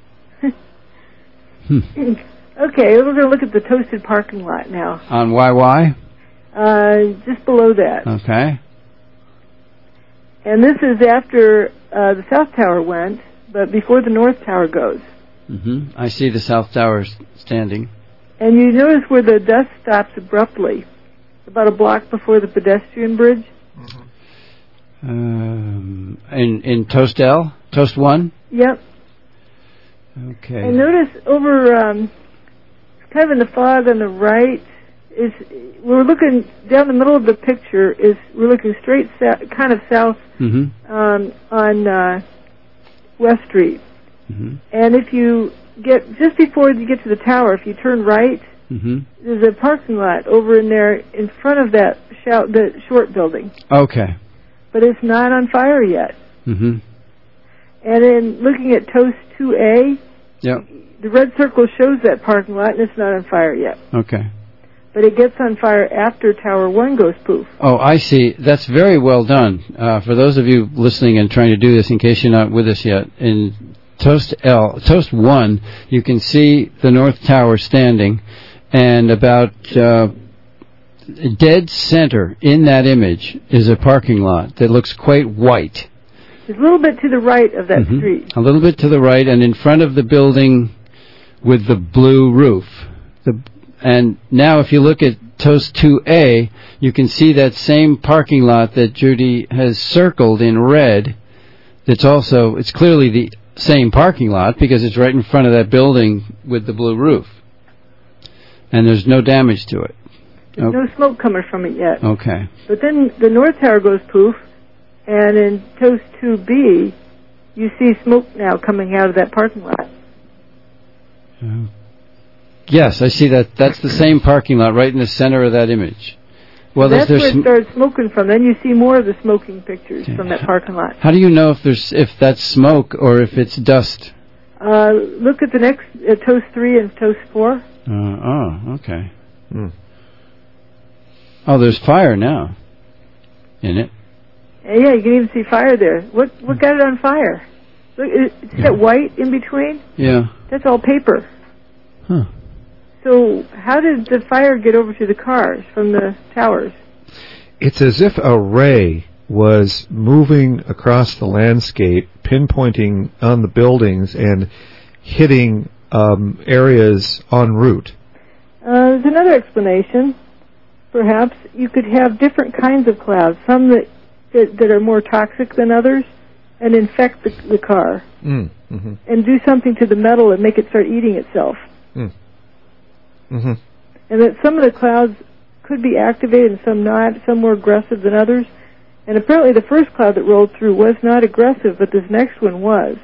hmm. Okay, we're going to look at the toasted parking lot now. On Y Y. Uh, just below that. Okay. And this is after uh, the South Tower went, but before the North Tower goes. Mm-hmm. I see the South Tower standing. And you notice where the dust stops abruptly, about a block before the pedestrian bridge. Mm-hmm. Um, in in Toast L, Toast One. Yep. Okay. And notice over, um, kind of in the fog on the right, is we're looking down the middle of the picture. Is we're looking straight, sa- kind of south mm-hmm. um, on uh, West Street. Mm-hmm. And if you get just before you get to the tower, if you turn right, mm-hmm. there's a parking lot over in there in front of that shout, the short building. Okay. But it's not on fire yet. Mm-hmm. And in looking at Toast two A, yep. the red circle shows that parking lot, and it's not on fire yet. Okay. But it gets on fire after Tower one goes poof. Oh, I see. That's very well done. Uh, for those of you listening and trying to do this in case you're not with us yet, in Toast L, Toast one, you can see the North Tower standing, and about uh, dead center in that image is a parking lot that looks quite white. It's a little bit to the right of that mm-hmm. street. A little bit to the right, and in front of the building with the blue roof. The And now if you look at Toast two A, you can see that same parking lot that Judy has circled in red. It's also, it's clearly the same parking lot because it's right in front of that building with the blue roof. And there's no damage to it. There's okay. no smoke coming from it yet. Okay. But then the North Tower goes poof, and in Toast two B, you see smoke now coming out of that parking lot. Uh, yes, I see that. That's the same parking lot right in the center of that image. Well, that's there's, where there's it started smoking from. Then you see more of the smoking pictures from that parking lot. How do you know if there's if that's smoke or if it's dust? Uh, look at the next uh, Toast three and Toast four. Uh, oh, okay. Hmm. Oh, there's fire now in it. Uh, yeah, you can even see fire there. What what got it on fire? Look, is, is yeah. that white in between? Yeah. That's all paper. Huh. So how did the fire get over to the cars from the towers? It's as if a ray was moving across the landscape, pinpointing on the buildings and hitting um, areas en route. Uh, there's another explanation. Perhaps you could have different kinds of clouds, some that that, that are more toxic than others, and infect the, the car, mm, mm-hmm. and do something to the metal and make it start eating itself. Mm. Mm-hmm. And that some of the clouds could be activated and some not, some more aggressive than others. And apparently the first cloud that rolled through was not aggressive, but this next one was.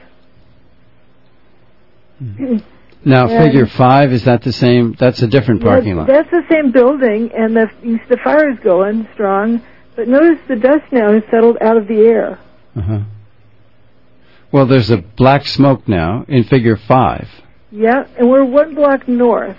Mm. Now, and figure five, is that the same? That's a different parking lot. That's the same building, and the the fire is going strong, but notice the dust now has settled out of the air. Uh-huh. Well, there's a black smoke now in figure five. Yeah, and we're one block north.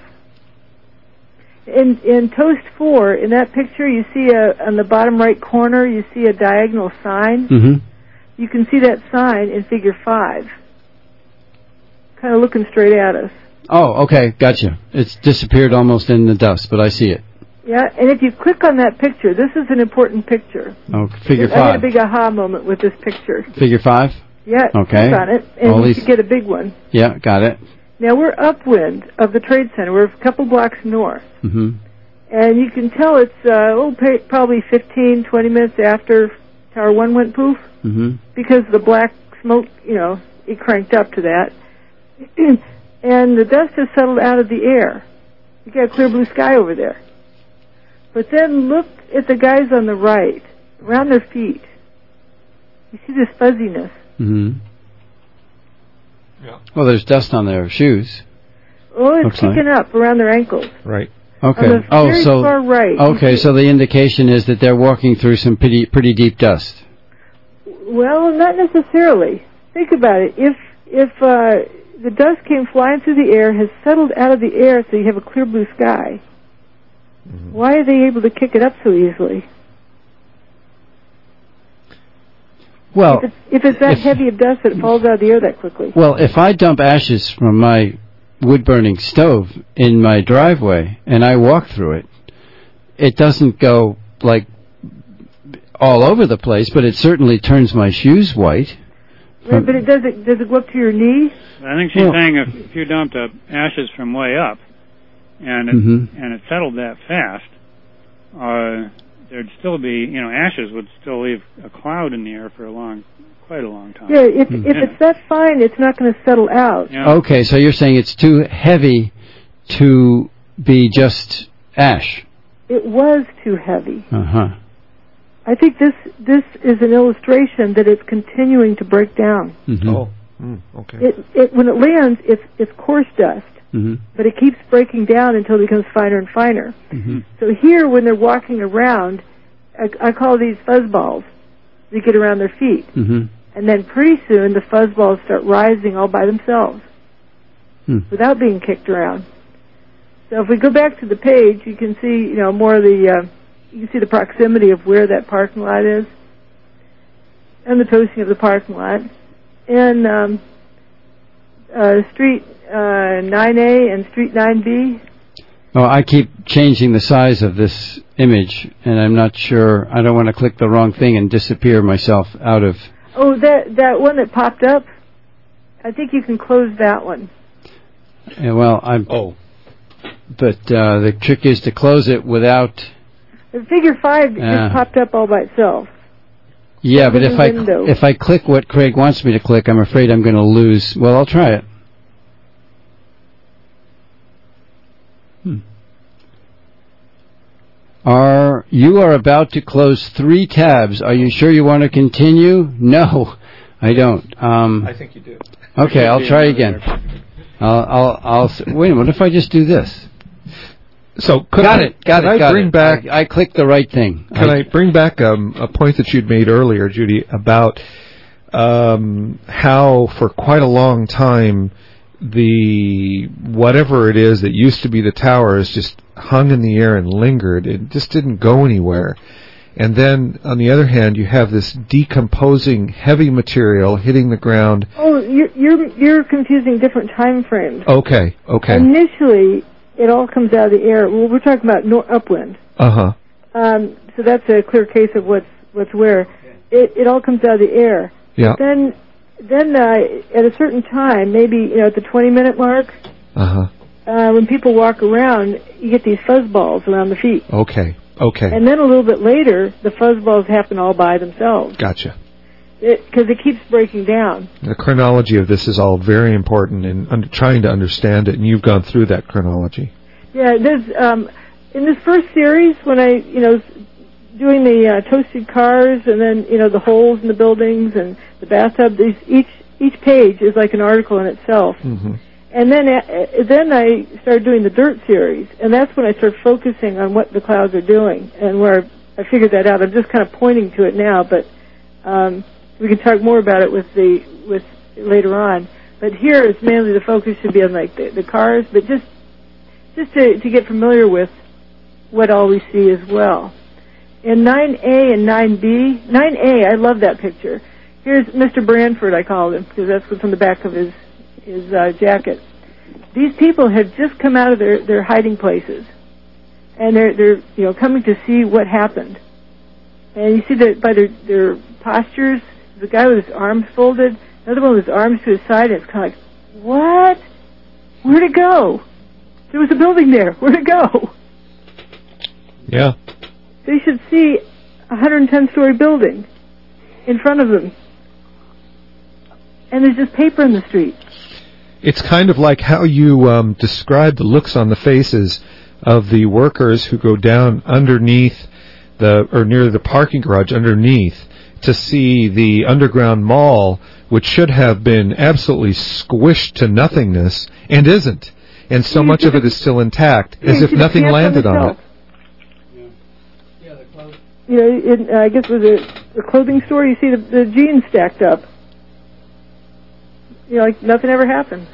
In in Toast four, in that picture, you see a on the bottom right corner, you see a diagonal sign. Mm-hmm. You can see that sign in figure five, kind of looking straight at us. Oh, okay, gotcha. It's disappeared almost in the dust, but I see it. Yeah, and if you click on that picture, this is an important picture. Oh, figure I had a five. big aha moment with this picture. Figure five? Yeah, Okay. click on it, and All you these- should get a big one. Yeah, got it. Now, we're upwind of the Trade Center. We're a couple blocks north. Mm-hmm. And you can tell it's uh, oh, pa- probably fifteen, twenty minutes after Tower one went poof, Mm-hmm. because the black smoke, you know, it cranked up to that. And the dust has settled out of the air. You got clear blue sky over there. But then look at the guys on the right, around their feet. You see this fuzziness. Mm-hmm. Yeah. Well, there's dust on their shoes. Oh, it's Looks like. kicking up around their ankles. Right. Okay. On the Oh, very so far right. okay, so the indication is that they're walking through some pretty pretty deep dust. Well, not necessarily. Think about it. If if uh, the dust came flying through the air, has settled out of the air, so you have a clear blue sky, Mm-hmm. why are they able to kick it up so easily? Well, If it's, if it's that if- heavy of dust that it falls out of the air that quickly. well, if I dump ashes from my wood-burning stove in my driveway and I walk through it, it doesn't go like all over the place, but it certainly turns my shoes white. Right, but it does it does it go up to your knee? I think she's Well- saying if, if you dumped up ashes from way up, and it, Mhm. and it settled that fast, uh, there'd still be, you know, ashes would still leave a cloud in the air for a long, quite a long time. Yeah, if Hmm. if it's that fine, it's not going to settle out. Yeah. Okay, so you're saying it's too heavy to be just ash. It was too heavy. Uh-huh. I think this this is an illustration that it's continuing to break down. Mm-hmm. Oh. Mm, okay. It it when it lands, it's it's coarse dust, Mm-hmm. but it keeps breaking down until it becomes finer and finer. Mm-hmm. So here, when they're walking around, I, I call these fuzzballs. They get around their feet, Mm-hmm. and then pretty soon the fuzzballs start rising all by themselves Hmm. without being kicked around. So if we go back to the page, you can see, you know, more of the uh, you can see the proximity of where that parking lot is, and the posting of the parking lot, and um, uh, Street uh, nine A and Street nine B. Oh, I keep changing the size of this image, and I'm not sure. I don't want to click the wrong thing and disappear myself out of. Oh, that that one that popped up. I think you can close that one. Yeah, well, I'm. Oh. But uh, the trick is to close it without. The figure five Yeah. just popped up all by itself. Yeah, but Close if the I window. if I click what Craig wants me to click, I'm afraid I'm going to lose. Well, I'll try it. Hmm. Are you are about to close three tabs? Are you sure you want to continue? No, I don't. Um, I think you do. okay, I'll try again. I'll I'll I'll s- wait a minute. What if I just do this? So could got I, it. Got could it. I got bring it. back? I, I clicked the right thing. Can I bring back um, a point that you'd made earlier, Judy, about um, how for quite a long time the whatever it is that used to be the towers just hung in the air and lingered. It just didn't go anywhere. And then, on the other hand, you have this decomposing heavy material hitting the ground. Oh, you're you're, you're confusing different time frames. Okay, okay. Initially, it all comes out of the air. Well, we're talking about nor- upwind. Uh-huh. Um, so that's a clear case of what's what's where. It it all comes out of the air. Yeah. Then then uh, at a certain time, maybe you know at the twenty minute mark, Uh-huh. uh, when people walk around, you get these fuzz balls around the feet. Okay, okay. And then a little bit later, the fuzz balls happen all by themselves Gotcha. because it, it keeps breaking down. The chronology of this is all very important in under, trying to understand it, and you've gone through that chronology. Yeah, there's um, in this first series when I you know s- doing the uh, toasted cars and then you know the holes in the buildings and the bathtub. These, each each page is like an article in itself. Mm-hmm. And then uh, then I started doing the dirt series, and that's when I started focusing on what the clouds are doing and where I figured that out. I'm just kind of pointing to it now, but um, we can talk more about it with the with later on. But here, it's mainly the focus should be on like the, the cars, but just just to, to get familiar with what all we see as well. In nine A and nine B, nine A, I love that picture. Here's Mister Branford, I called him, because that's what's on the back of his his uh, jacket. These people had just come out of their, their hiding places. and they're they're you know coming to see what happened. And you see that by their their postures, the guy with his arms folded, another one with his arms to his side, and it's kind of like, what? Where'd it go? There was a building there. Where'd it go? Yeah. They should see a one hundred ten story building in front of them. And there's just paper in the street. It's kind of like how you um, describe the looks on the faces of the workers who go down underneath the, or near the parking garage underneath, to see the underground mall, which should have been absolutely squished to nothingness, and isn't. And so much of it is still intact, as if nothing landed on it. You know, in, uh, I guess with a, the clothing store, you see the, the jeans stacked up. You know, like nothing ever happened.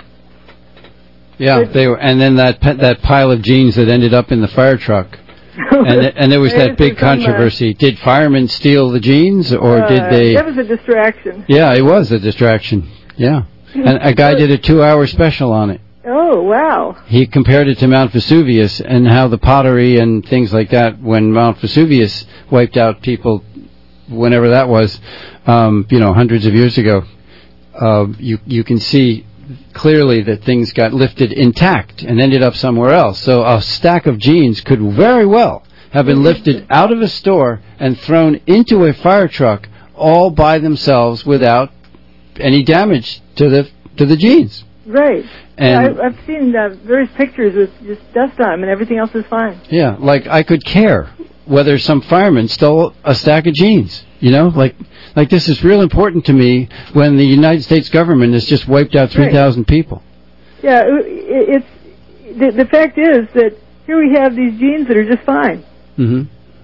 Yeah, but, they were, and then that that pile of jeans that ended up in the fire truck, and and there was that big controversy. Did firemen steal the jeans, or uh, did they? That was a distraction. Yeah, it was a distraction. Yeah, and a guy did a two-hour special on it. Oh, wow. He compared it to Mount Vesuvius and how the pottery and things like that, when Mount Vesuvius wiped out people, whenever that was, um, you know, hundreds of years ago, uh, you you can see clearly that things got lifted intact and ended up somewhere else. So a stack of jeans could very well have been lifted out of a store and thrown into a fire truck all by themselves without any damage to the to the jeans. Right. And yeah, I, I've seen uh, various pictures with just dust on them, and everything else is fine. Yeah, like I could care whether some fireman stole a stack of jeans. You know, like like this is real important to me when the United States government has just wiped out three thousand right. people. Yeah, it, it's the, the fact is that here we have these jeans that are just fine. Mm-hmm.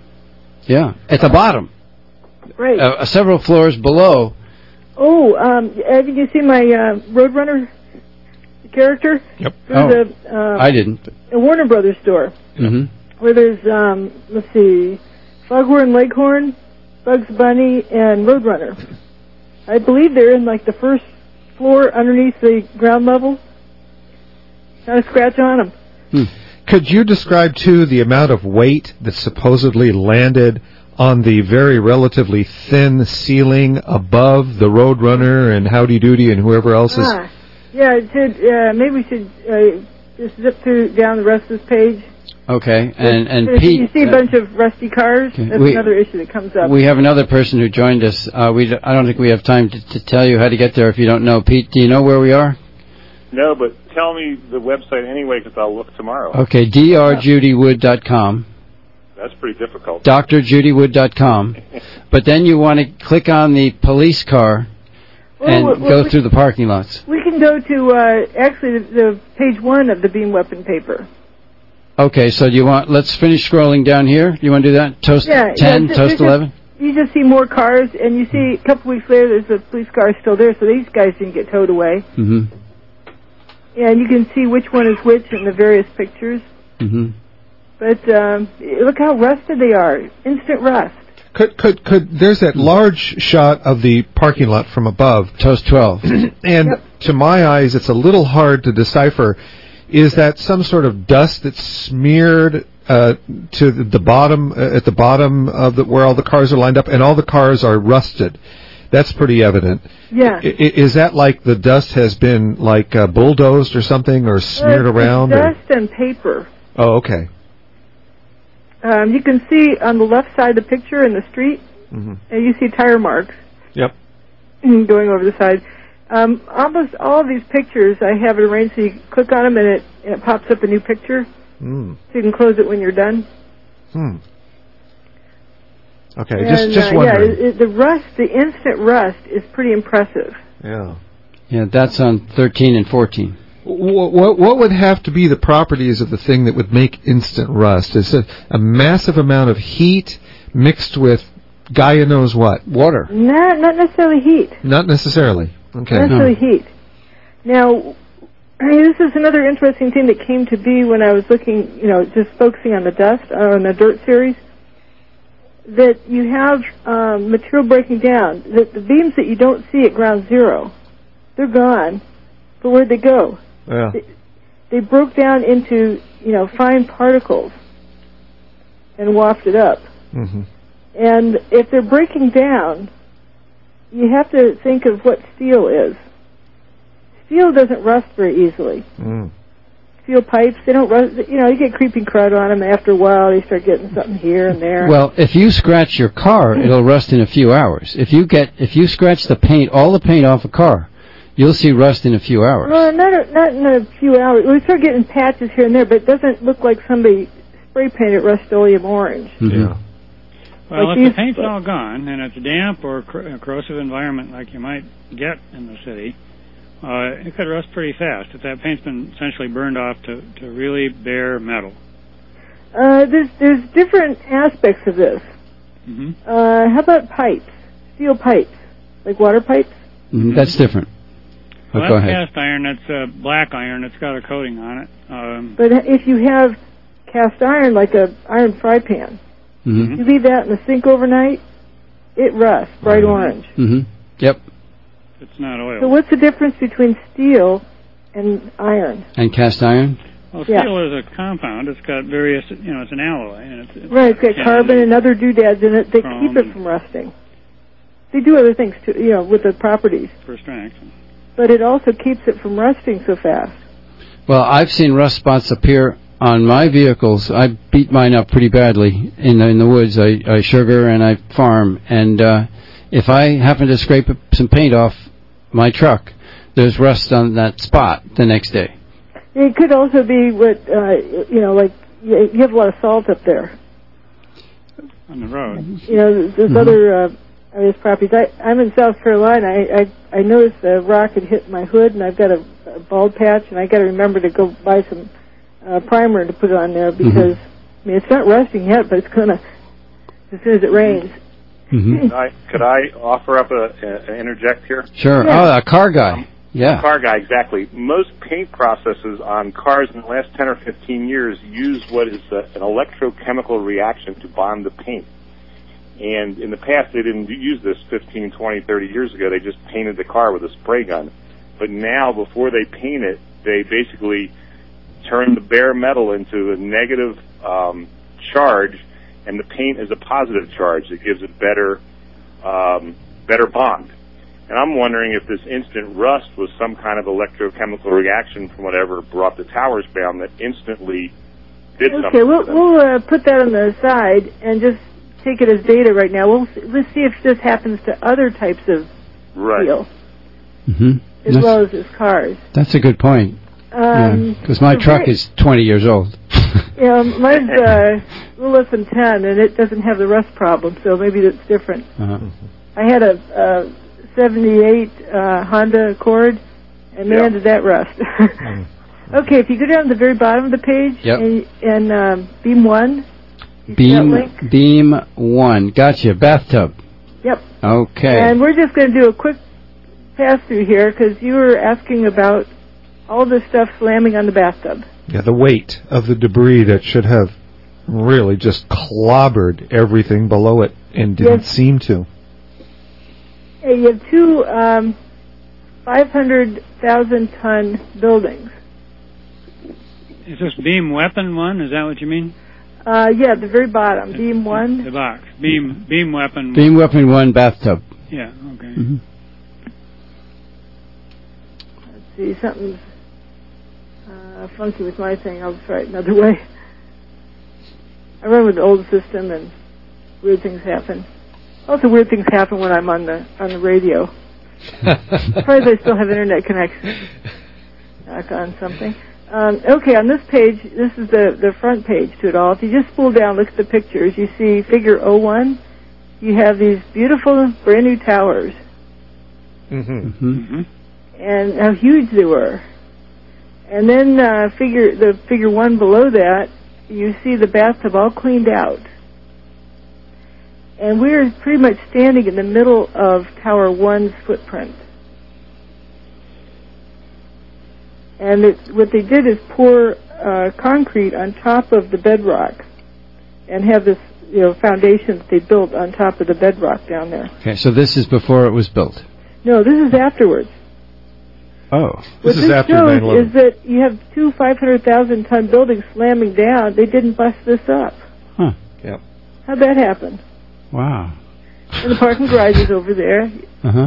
Yeah, at the bottom. Right. Uh, several floors below. Oh, um, have you seen my uh, Roadrunner character? Yep. Oh, a, uh, I didn't. A Warner Brothers store. Mm-hmm. Where there's, um, let's see, Foghorn Leghorn, Bugs Bunny, and Roadrunner. I believe they're in like the first floor underneath the ground level. Not a scratch on them. Hmm. Could you describe, too, the amount of weight that supposedly landed on the very relatively thin ceiling above the Roadrunner and Howdy Doody and whoever else is... Ah, yeah, it should, uh, maybe we should uh, just zip through down the rest of this page. Okay, and and if Pete... You see a bunch uh, of rusty cars, okay. that's we, another issue that comes up. We have another person who joined us. Uh, we d- I don't think we have time to, to tell you how to get there if you don't know. Pete, do you know where we are? No, but tell me the website anyway, because I'll look tomorrow. Okay, d r judy wood dot com. That's pretty difficult. d r judy wood dot com. But then you want to click on the police car and well, well, go we, through the parking lots. We can go to, uh, actually, the, the page one of the Beam Weapon paper. Okay, so do you want, let's finish scrolling down here. You want to do that? Toast yeah, ten, yeah, Toast eleven? You just see more cars, and you see a couple weeks later there's a police car still there, so these guys didn't get towed away. Mm-hmm. And you can see which one is which in the various pictures. Mm-hmm. But um, look how rusted they are. Instant rust. Could, could, could, there's that large shot of the parking lot from above. Toast twelve. And yep. To my eyes, it's a little hard to decipher. Is that some sort of dust that's smeared uh, to the, the bottom, uh, at the bottom of the, where all the cars are lined up, and all the cars are rusted? That's pretty evident. Yeah. I, is that like the dust has been like uh, bulldozed or something, or smeared uh, around? Dust or? and paper. Oh, okay. Um, you can see on the left side of the picture in the street, mm-hmm. and you see tire marks. Yep. Going over the side. Um, almost all of these pictures, I have it arranged so you click on them and it, and it pops up a new picture. Mm. So you can close it when you're done. Hmm. Okay, and, just just uh, wondering. Yeah, it, it, the rust, the instant rust is pretty impressive. Yeah. Yeah, that's on thirteen and fourteen. What, what, what would have to be the properties of the thing that would make instant rust? Is it a massive amount of heat mixed with Gaia knows what? Water. Not, not necessarily heat. Not necessarily. Okay. Not necessarily no. heat. Now, I mean, this is another interesting thing that came to be when I was looking, you know, just focusing on the dust, on the dirt series, that you have um, material breaking down. The, the beams that you don't see at ground zero, they're gone. But where'd they go? Yeah. They, they broke down into, you know, fine particles. and wafted up. Mm-hmm. And if they're breaking down, you have to think of what steel is. Steel doesn't rust very easily. Mm. Steel pipes, they don't rust. You know, you get creeping crud on them. After a while, you start getting something here and there. Well, if you scratch your car, it'll rust in a few hours. If you get, if you scratch the paint, all the paint off a car, you'll see rust in a few hours. Well, not a, not in a few hours. We start getting patches here and there, but it doesn't look like somebody spray painted Rust-Oleum orange. Mm-hmm. Yeah. Well, Like if the these- paint's all gone and it's a damp or cor- corrosive environment like you might get in the city, uh, it could rust pretty fast if that paint's been essentially burned off to, to really bare metal. Uh, there's there's different aspects of this. Mm-hmm. Uh, how about pipes? Steel pipes, like water pipes. Mm-hmm. That's different. But Well, go that's ahead. cast iron. That's uh, black iron. It's got a coating on it. Um, But if you have cast iron, like a iron fry pan, Mm-hmm. you leave that in the sink overnight, it rusts bright orange. Mm-hmm. Yep. it's not oil. So what's the difference between steel and iron? And cast iron? Well, Yeah. steel is a compound. It's got various, you know, it's an alloy. And it's, it's Right, it's got tin carbon and other doodads in it that Chrome keep it and- from rusting. They do other things too, you know, with the properties, for strength. but it also keeps it from rusting so fast. Well, I've seen rust spots appear on my vehicles. I beat mine up pretty badly in the, in the woods. I, I sugar and I farm, and uh, if I happen to scrape some paint off my truck, there's rust on that spot the next day. It could also be what, uh, you know, like you you have a lot of salt up there. On the road. You know, there's Mhm. other uh, various properties. I, I'm in South Carolina. I, I I noticed a rock had hit my hood, and I've got a, a bald patch, and I got to remember to go buy some uh, primer to put on there because I mean it's not rusting yet, but it's gonna as soon as it rains. Mm-hmm. Could I, could I offer up a, a, a interject here? Sure. Yeah. Oh, a car guy. Yeah. Car guy, exactly. Most paint processes on cars in the last ten or fifteen years use what is a, an electrochemical reaction to bond the paint. And in the past, they didn't use this fifteen, twenty, thirty years ago. They just painted the car with a spray gun. But now, before they paint it, they basically turn the bare metal into a negative um, charge, and the paint is a positive charge that gives it better, um, better bond. And I'm wondering if this instant rust was some kind of electrochemical reaction from whatever brought the towers down that instantly did something. Okay, we'll to them. we'll uh, put that on the side and just take it as data right now. We'll let's see if this happens to other types of Right. steel Mm-hmm. as well as as cars. That's a good point. Um, Because my so truck very- is twenty years old. Yeah, mine's uh, a little less than ten, and it doesn't have the rust problem, so maybe that's different. Uh-huh. I had a, a seventy-eight uh, Honda Accord, and man, Yeah. did that rust. Okay, if you go down to the very bottom of the page, Yep. and, and um, beam one, you see that Beam, link? beam one. Gotcha. Bathtub. Yep. Okay. And we're just going to do a quick pass through here because you were asking about all this stuff slamming on the bathtub. Yeah, the weight of the debris that should have really just clobbered everything below it and didn't Yes. seem to. Hey, you have two um, five hundred thousand ton buildings. Is this beam weapon one? Is that what you mean? Uh, yeah, the very bottom, beam one. The box. Beam beam weapon. Beam weapon one, bathtub. Yeah, okay. Mm-hmm. Let's see, something's uh, funky with my thing. I'll try it another way. I run with the old system, and weird things happen. Also, weird things happen when I'm on the on the radio. Surprised I still have internet connection. Knock on something. Um, okay, on this page, this is the, the front page to it all. If you just spool down, look at the pictures, you see figure oh one. You have these beautiful brand new towers Mm-hmm. Mm-hmm. Mm-hmm. and how huge they were. And then uh, figure the figure one below that, you see the bathtub all cleaned out. And we're pretty much standing in the middle of Tower One's footprint. And it, what they did is pour uh, concrete on top of the bedrock and have this, you know, foundation that they built on top of the bedrock down there. Okay, so this is before it was built. No, this is afterwards. Oh. This what is this after shows nine eleven. is that you have two five hundred thousand ton buildings slamming down. They didn't bust this up. Huh. Yeah. How'd that happen? Wow. And the parking garage is over there. Uh-huh.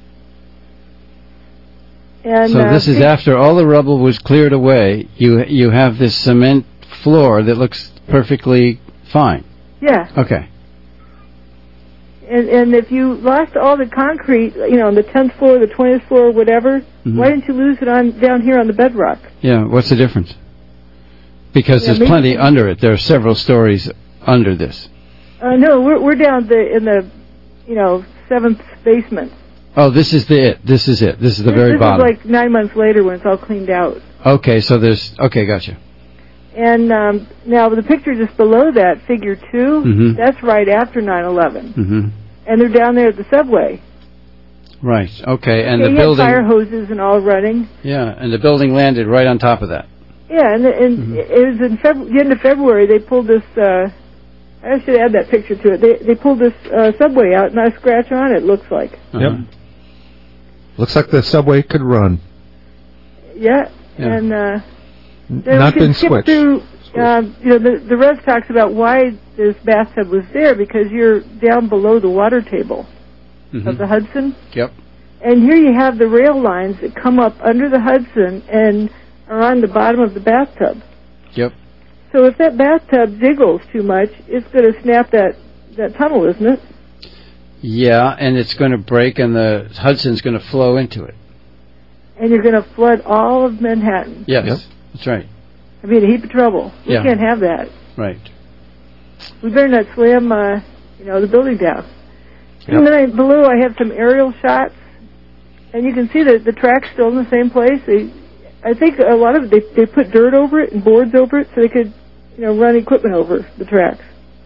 And, so uh, this is after all the rubble was cleared away. You you have this cement floor that looks perfectly fine. Yeah. Okay. And and if you lost all the concrete, you know, on the tenth floor, the twentieth floor, whatever, mm-hmm. why didn't you lose it on down here on the bedrock? Yeah. What's the difference? Because yeah, there's plenty under it. There are several stories under this. Uh, no, we're we're down the in the, you know, seventh basement. Oh, this is the it. This is it. This is the this, very this bottom. This is like nine months later when it's all cleaned out. Okay, so there's... Okay, gotcha. And um, now the picture just below that, figure two, mm-hmm. that's right after nine eleven. Mm-hmm. And they're down there at the subway. Right, okay, and okay, the building... fire hoses and all running. Yeah, and the building landed right on top of that. Yeah, and, and mm-hmm. it was in Feb- the end of February, they pulled this... Uh, I should add that picture to it. They they pulled this uh, subway out, not a scratch on it, looks like. Uh-huh. Yep. Looks like the subway could run. Yeah, yeah. and uh, then not we can been skip switched. Through, uh, you know, the the res talks about why this bathtub was there because you're down below the water table mm-hmm. of the Hudson. Yep. And here you have the rail lines that come up under the Hudson and are on the bottom of the bathtub. Yep. So if that bathtub jiggles too much, it's going to snap that that tunnel, isn't it? Yeah, and it's going to break, and the Hudson's going to flow into it. And you're going to flood all of Manhattan. Yes, yep. That's right. I mean, a heap of trouble. We yeah. can't have that. Right. We better not slam, uh, you know, the building down. Yep. And then I, below, I have some aerial shots, and you can see that the track's still in the same place. They, I think a lot of it, they they put dirt over it and boards over it so they could, you know, run equipment over the tracks.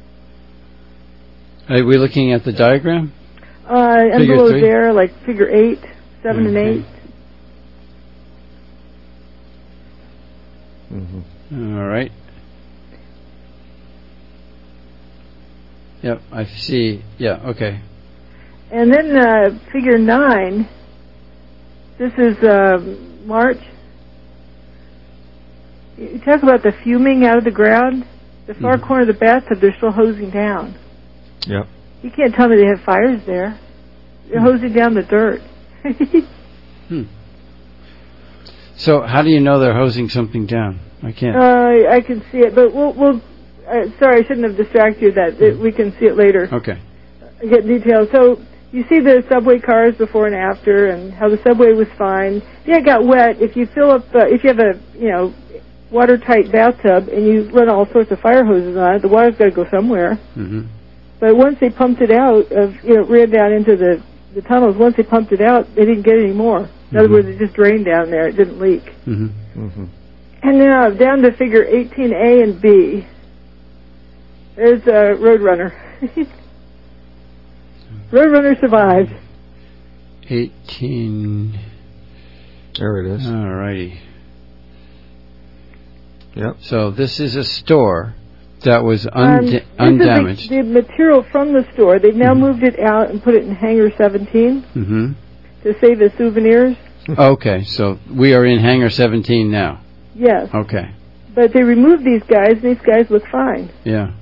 Are we looking at the diagram? Uh, and figure below three? there, like figure eight, seven okay. and eight. Mm-hmm. All right. Yep, I see. Yeah, okay. And then uh, figure nine, this is uh, March. You talk about the fuming out of the ground. The far mm-hmm. corner of the bathtub, they're still hosing down. Yep. You can't tell me they have fires there. They're hmm. hosing down the dirt. hmm. So how do you know they're hosing something down? I can't. Uh, I can see it, but we'll... we'll uh, sorry, I shouldn't have distracted you. That it, we can see it later. Okay. Get details. So you see the subway cars before and after, and how the subway was fine. Yeah, it got wet. If you fill up, uh, if you have a you know watertight bathtub and you run all sorts of fire hoses on it, the water's got to go somewhere. Mm-hmm. But once they pumped it out, of you know, it ran down into the the tunnels. Once they pumped it out, they didn't get any more. In mm-hmm. other words, it just drained down there. It didn't leak. Mm-hmm. Mm-hmm. And now down to figure eighteen A and B. There's a Roadrunner. Roadrunner survived. Eighteen. There it is. All righty. Yep. So this is a store that was Um, und- this undamaged. is the, the material from the store. They've now mm-hmm. moved it out and put it in Hangar seventeen mm-hmm. to save the souvenirs. Okay, so we are in Hangar seventeen now. Yes. Okay. But they removed these guys, and these guys look fine. Yeah.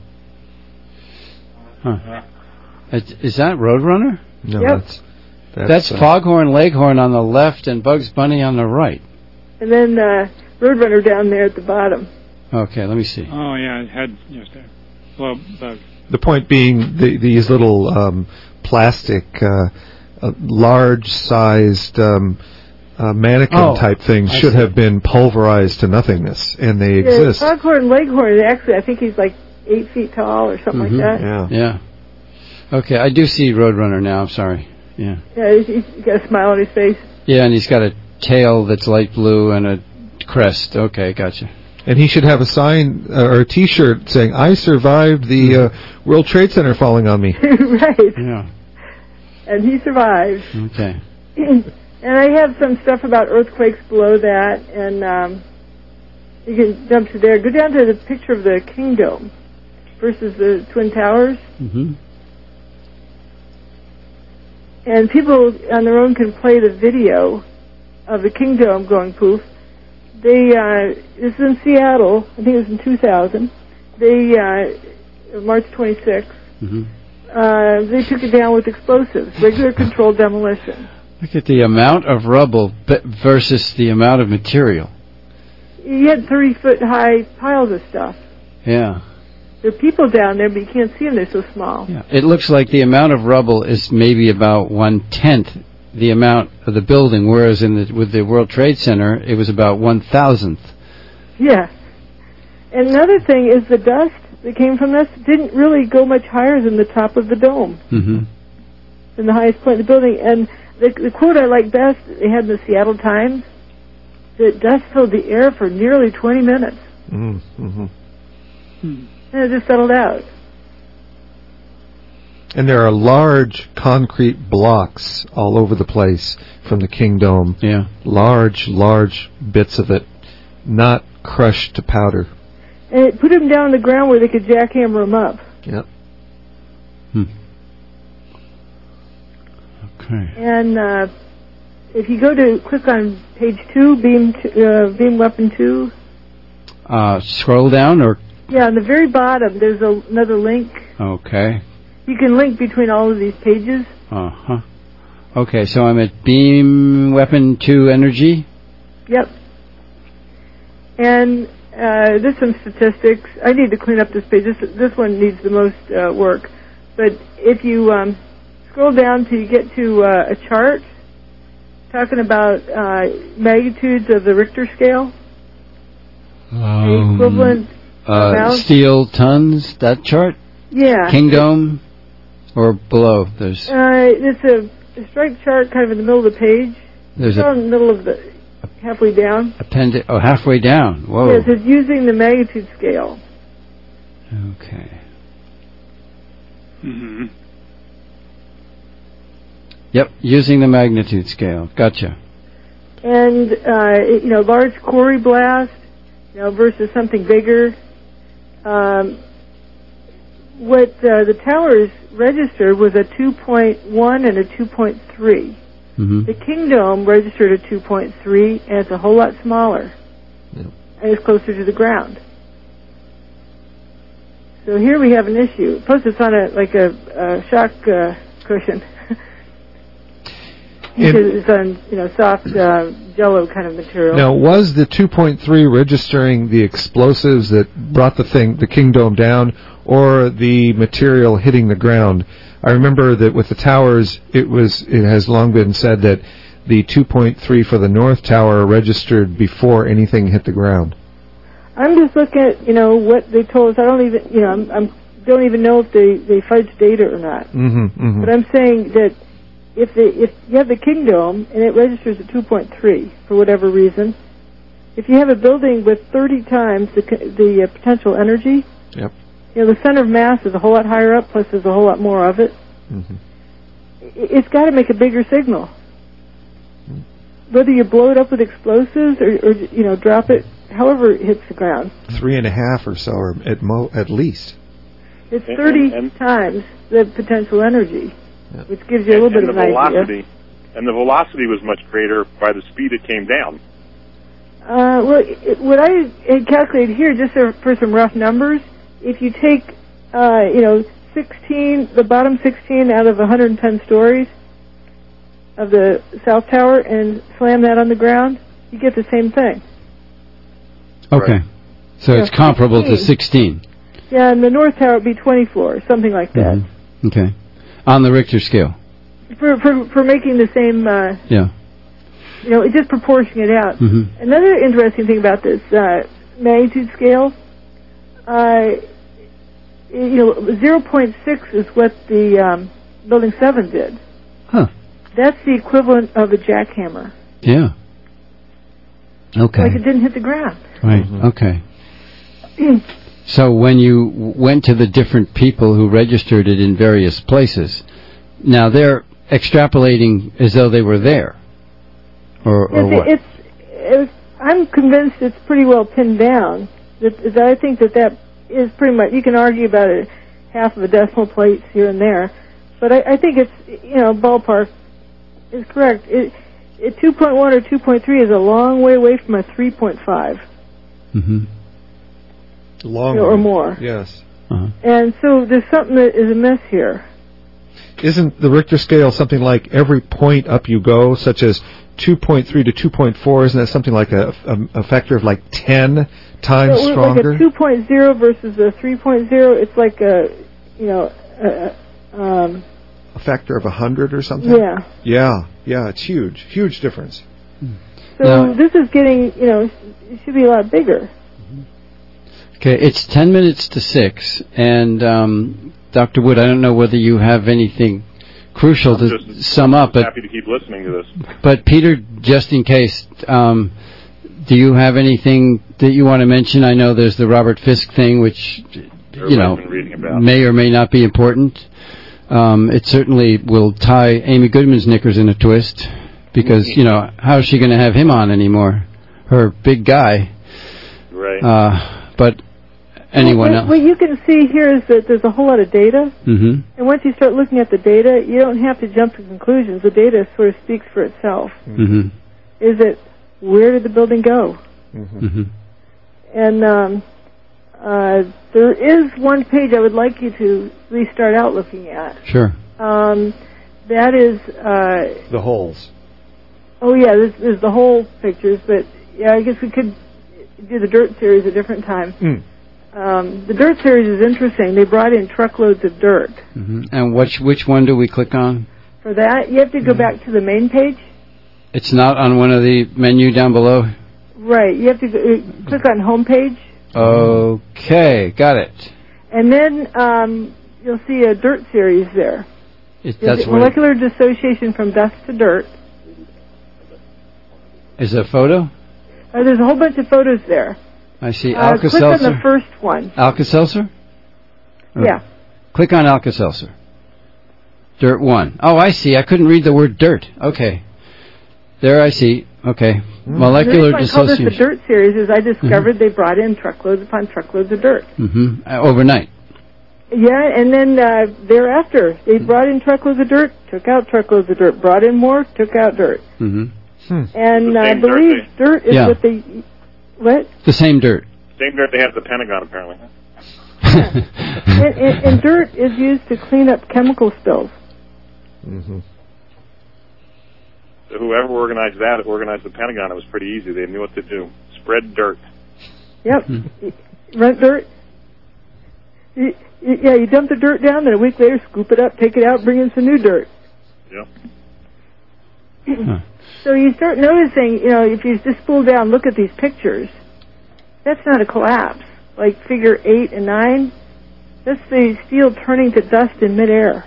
Huh. Is, is that Roadrunner? No, Yep. that's that's, That's uh, Foghorn Leghorn on the left and Bugs Bunny on the right. And then uh, Roadrunner down there at the bottom. Okay, let me see. Oh, yeah, it had just a blow bug. The point being, the, these little um, plastic, uh, uh, large-sized um, uh, mannequin-type Oh, things I should see. have been pulverized to nothingness, and they Yeah, exist. Foghorn Leghorn, actually, I think he's like eight feet tall or something Mhm. like that. Yeah. Yeah. Okay, I do see Roadrunner now. I'm sorry. Yeah. Yeah, he's, he's got a smile on his face. Yeah, and he's got a tail that's light blue and a crest. Okay, gotcha. And he should have a sign uh, or a T-shirt saying, "I survived the uh, World Trade Center falling on me." Right. Yeah. And he survived. Okay. And I have some stuff about earthquakes below that, and um, you can jump to there. Go down to the picture of the Kingdom versus the Twin Towers. Mm-hmm. And people on their own can play the video of the Kingdom going poof. They, uh, this is in Seattle, I think it was in two thousand. They, uh, March twenty-sixth, Mm-hmm. uh, they took it down with explosives, regular controlled demolition. Look at the amount of rubble versus the amount of material. You had thirty-foot high piles of stuff. Yeah. There are people down there, but you can't see them. They're so small. Yeah. It looks like the amount of rubble is maybe about one-tenth the amount of the building, whereas in the, with the World Trade Center, it was about one-thousandth. Yeah. And another thing is the dust that came from this didn't really go much higher than the top of the dome, Mm-hmm. than the highest point in the building. And the, the quote I like best, they had in the Seattle Times, that dust filled the air for nearly twenty minutes. Mm-hmm. Hmm. And it just settled out. And there are large concrete blocks all over the place from the King Dome. Yeah. Large, large bits of it, not crushed to powder. And it put them down on the ground where they could jackhammer them up. Yep. Hmm. Okay. And uh, if you go to click on page two, beam t- uh, beam weapon two. Uh, scroll down or... Yeah, on the very bottom, there's a, another link. Okay. You can link between all of these pages. Uh-huh. Okay, so I'm at Beam Weapon two Energy. Yep. And uh, there's some statistics. I need to clean up this page. This, this one needs the most uh, work. But if you um, scroll down till you get to uh, a chart talking about uh, magnitudes of the Richter scale, Um, the equivalent uh, amount. steel tons, that chart? Yeah. Kingdom or below? There's Uh, it's a, a striped chart kind of in the middle of the page. there's It's a, in the middle of the, halfway down. appendix. Oh, halfway down. Whoa. Yes, it's using the magnitude scale. Okay. Mm-hmm. Yep, using the magnitude scale. Gotcha. And, uh, it, you know, large quarry blast, you know, versus something bigger. Um, what uh, the towers registered was a two point one and a two point three. Mm-hmm. The Kingdom registered a two point three, and it's a whole lot smaller. Yep. And it's closer to the ground. So here we have an issue. Plus, it's on a like a, a shock uh, cushion. Because it's on, you know, soft uh, Jello kind of material. Now, was the two point three registering the explosives that brought the thing, the King Dome down, or the material hitting the ground? I remember that with the towers, it was it has long been said that the two point three for the North Tower registered before anything hit the ground. I'm just looking at, you know, what they told us. I don't even, you know, I'm, I'm don't even know if they they fudged data or not. Mm-hmm, mm-hmm. But I'm saying that if the if you have the Kingdom and it registers at two point three for whatever reason, if you have a building with thirty times the the uh, potential energy, Yep. you know, the center of mass is a whole lot higher up. Plus, there's a whole lot more of it. Mm-hmm. It's got to make a bigger signal. Whether you blow it up with explosives or, or you know, drop it, however it hits the ground. Three and a half or so, or at mo at least. It's And- thirty and- times the potential energy, Yep. which gives you a little and, bit and of the an velocity, idea. and the velocity was much greater by the speed it came down. Uh, well, it, what I had calculated here, just for, for some rough numbers, if you take, uh, you know, sixteen, the bottom sixteen out of one hundred ten stories of the South Tower and slam that on the ground, you get the same thing. Okay. Right. So Yeah, it's comparable to sixteen. sixteen. Yeah, and the North Tower would be twenty-four, something like that. Mhm. Okay. On the Richter scale. For, for for making the same, uh, Yeah. you know, it just proportioning it out. hmm Another interesting thing about this uh, magnitude scale, uh, you know, zero point six is what the um, Building seven did. Huh. That's the equivalent of a jackhammer. Yeah. Okay. Like it didn't hit the ground. Right. Mhm. Okay. So when you w- went to the different people who registered it in various places, now they're extrapolating as though they were there, or, or It's, what? it's, it's, I'm convinced it's pretty well pinned down. That, that I think that that is pretty much, you can argue about it, half of a decimal place here and there, but I, I think it's, you know, ballpark is correct. It, it two point one or two point three is a long way away from a three point five. hmm Long You know, or more. Yes. Uh-huh. And so there's something that is amiss here. Isn't the Richter scale something like every point up you go, such as two point three to two point four, isn't that something like a, a, a factor of like ten times so stronger? Like a two point oh versus a three point oh, it's like a, you know, a, um, a factor of one hundred or something? Yeah. Yeah, yeah, it's huge. Huge difference. So Now, this is getting, you know, it should be a lot bigger. okay, it's ten minutes to six, and um, Doctor Wood, I don't know whether you have anything crucial I'm to just sum up, but happy to keep listening to this. but Peter, just in case, um, do you have anything that you want to mention? I know there's the Robert Fisk thing, which you know Everybody's been reading about. may or may not be important. Um, it certainly will tie Amy Goodman's knickers in a twist, because you know how is she going to have him on anymore? Her big guy. Right. Uh, but anyone Well, else? what you can see here is that there's a whole lot of data, Mm-hmm. and once you start looking at the data, you don't have to jump to conclusions. The data sort of speaks for itself. Mm-hmm. Is it, where did the building go? Mm-hmm. And um, uh, there is one page I would like you to at least start out looking at. Sure. Um, that is, uh, The holes. oh yeah, this is the whole pictures, but yeah, I guess we could do the dirt series at different time. Mm. Um, the dirt series is interesting. They brought in truckloads of dirt. Mm-hmm. And which which one do we click on? For that, you have to go back to the main page. It's not on one of the menu down below. Right, you have to go, uh, click on home page, Okay, got it. and then um, you'll see a dirt series there. It, There's that's a what molecular dissociation from dust to dirt. is a photo. Uh, there's a whole bunch of photos there. I see Uh, click on the Alka-Seltzer. first one. Alka-Seltzer. Or- Yeah. Click on Alka-Seltzer. Dirt one. Oh, I see. I couldn't read the word dirt. Okay. There I see. Okay. Molecular The reason I call this the dissociation. dirt series is I discovered they brought in truckloads upon truckloads of dirt. Mm-hmm. Uh, overnight. Yeah, and then uh, thereafter, they brought in truckloads of dirt, took out truckloads of dirt, brought in more, took out dirt. Mm-hmm. And The I same dirt believe they- dirt is Yeah. what they... What? The same dirt. Same dirt they have at the Pentagon, apparently. and, and, and dirt is used to clean up chemical spills. Mm-hmm. So whoever organized that, organized the Pentagon, it was pretty easy. They knew what to do. Spread dirt. Yep. Rent dirt. You, you, yeah, you dump the dirt down, then a week later scoop it up, take it out, bring in some new dirt. Yep. Huh. So you start noticing, you know, if you just pull down, look at these pictures, that's not a collapse. Like figure eight and nine, that's the steel turning to dust in midair.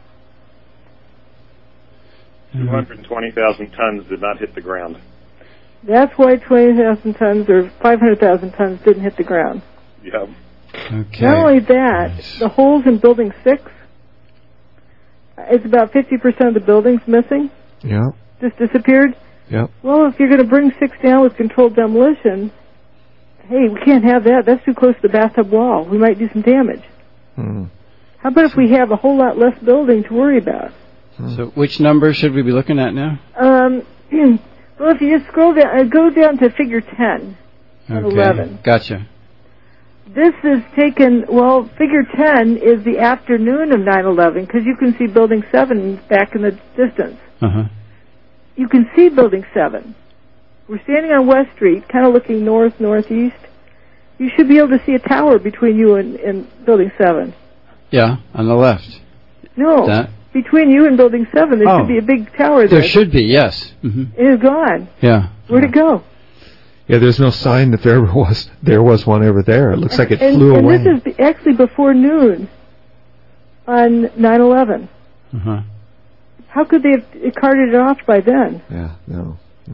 two hundred twenty thousand tons did not hit the ground. That's why twenty thousand tons or five hundred thousand tons didn't hit the ground. Yep. Okay. Not only that, Nice. the holes in building six, it's about fifty percent of the buildings missing, Yeah. just disappeared. Yeah. Well, if you're going to bring six down with controlled demolition, hey, we can't have that. That's too close to the bathtub wall. We might do some damage. Mm. How about if we have a whole lot less building to worry about? So which number should we be looking at now? Um, well, if you just scroll down, uh, go down to figure ten and Okay. eleven. Gotcha. This is taken, well, figure ten is the afternoon of nine eleven, because you can see building seven back in the distance. Uh-huh. You can see building seven. We're standing on West Street, kind of looking north, northeast. You should be able to see a tower between you and, and building seven. Yeah, on the left. No, That? between you and building seven, there Oh. should be a big tower there. There should be, yes. Mm-hmm. It is gone. Yeah. Where'd it go? Yeah, there's no sign that there was there was one over there. It looks like it and, flew and away. this is be- actually before noon on nine eleven. Uh-huh. How could they have carted it off by then? Yeah, no.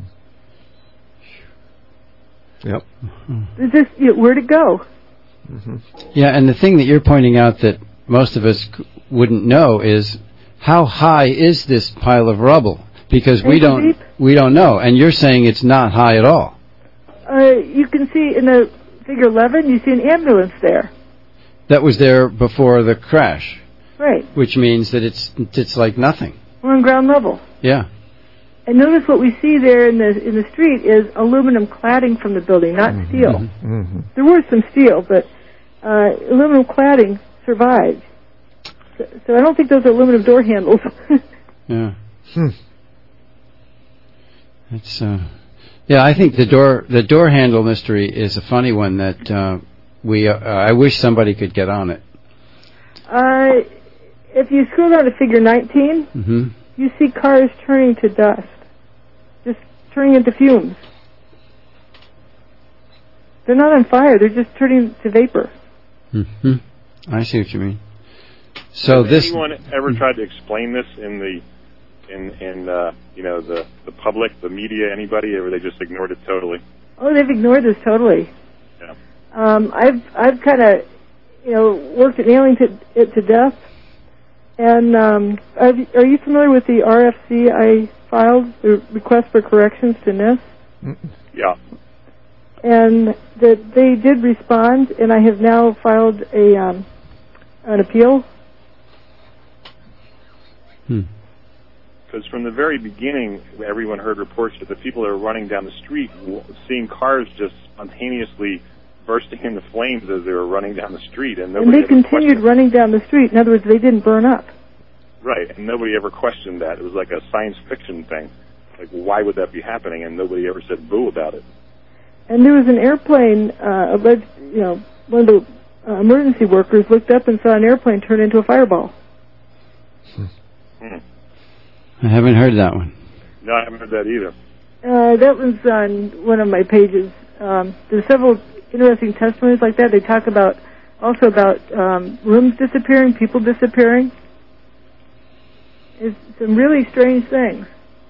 Yep. Is this, you know, where'd it go? Mm-hmm. Yeah, and the thing that you're pointing out that most of us c- wouldn't know is how high is this pile of rubble? Because we Ankle don't deep? we don't know, and you're saying it's not high at all. Uh, you can see in the figure eleven, you see an ambulance there. That was there before the crash, Right. which means that it's it's like nothing. We're on ground level. Yeah. And notice what we see there in the in the street is aluminum cladding from the building, not steel. Mm-hmm. There was some steel, but uh, aluminum cladding survived. So, so I don't think those are aluminum door handles. Yeah. Hmm. It's uh, yeah. I think the door the door handle mystery is a funny one that uh, we. Uh, I wish somebody could get on it. Uh, if you scroll down to figure nineteen, Mm-hmm. you see cars turning to dust, just turning into fumes. They're not on fire; they're just turning to vapor. Mm-hmm. I see what you mean. So Has this. anyone ever tried to explain this in the in in uh, you know the the public, the media, anybody, or they just ignored it totally? Oh, they've ignored this totally. Yeah. Um, I've I've kind of you know worked at nailing to, it to death. And um, are, are you familiar with the R F C I filed, the request for corrections to NIST? Yeah. And that they did respond, and I have now filed a um, an appeal. Hmm. Because from the very beginning, everyone heard reports that the people that were running down the street, seeing cars just spontaneously bursting into flames as they were running down the street, and nobody And they ever continued questioned. running down the street. In other words, they didn't burn up. Right, and nobody ever questioned that. It was like a science fiction thing. Like, why would that be happening? And nobody ever said boo about it. And there was an airplane, uh, alleged, you know, one of the uh, emergency workers looked up and saw an airplane turn into a fireball. Hmm. I haven't heard that one. No, I haven't heard that either. Uh, that was on one of my pages. Um, there's several interesting testimonies like that. They talk about also about um, rooms disappearing, people disappearing. It's some really strange things.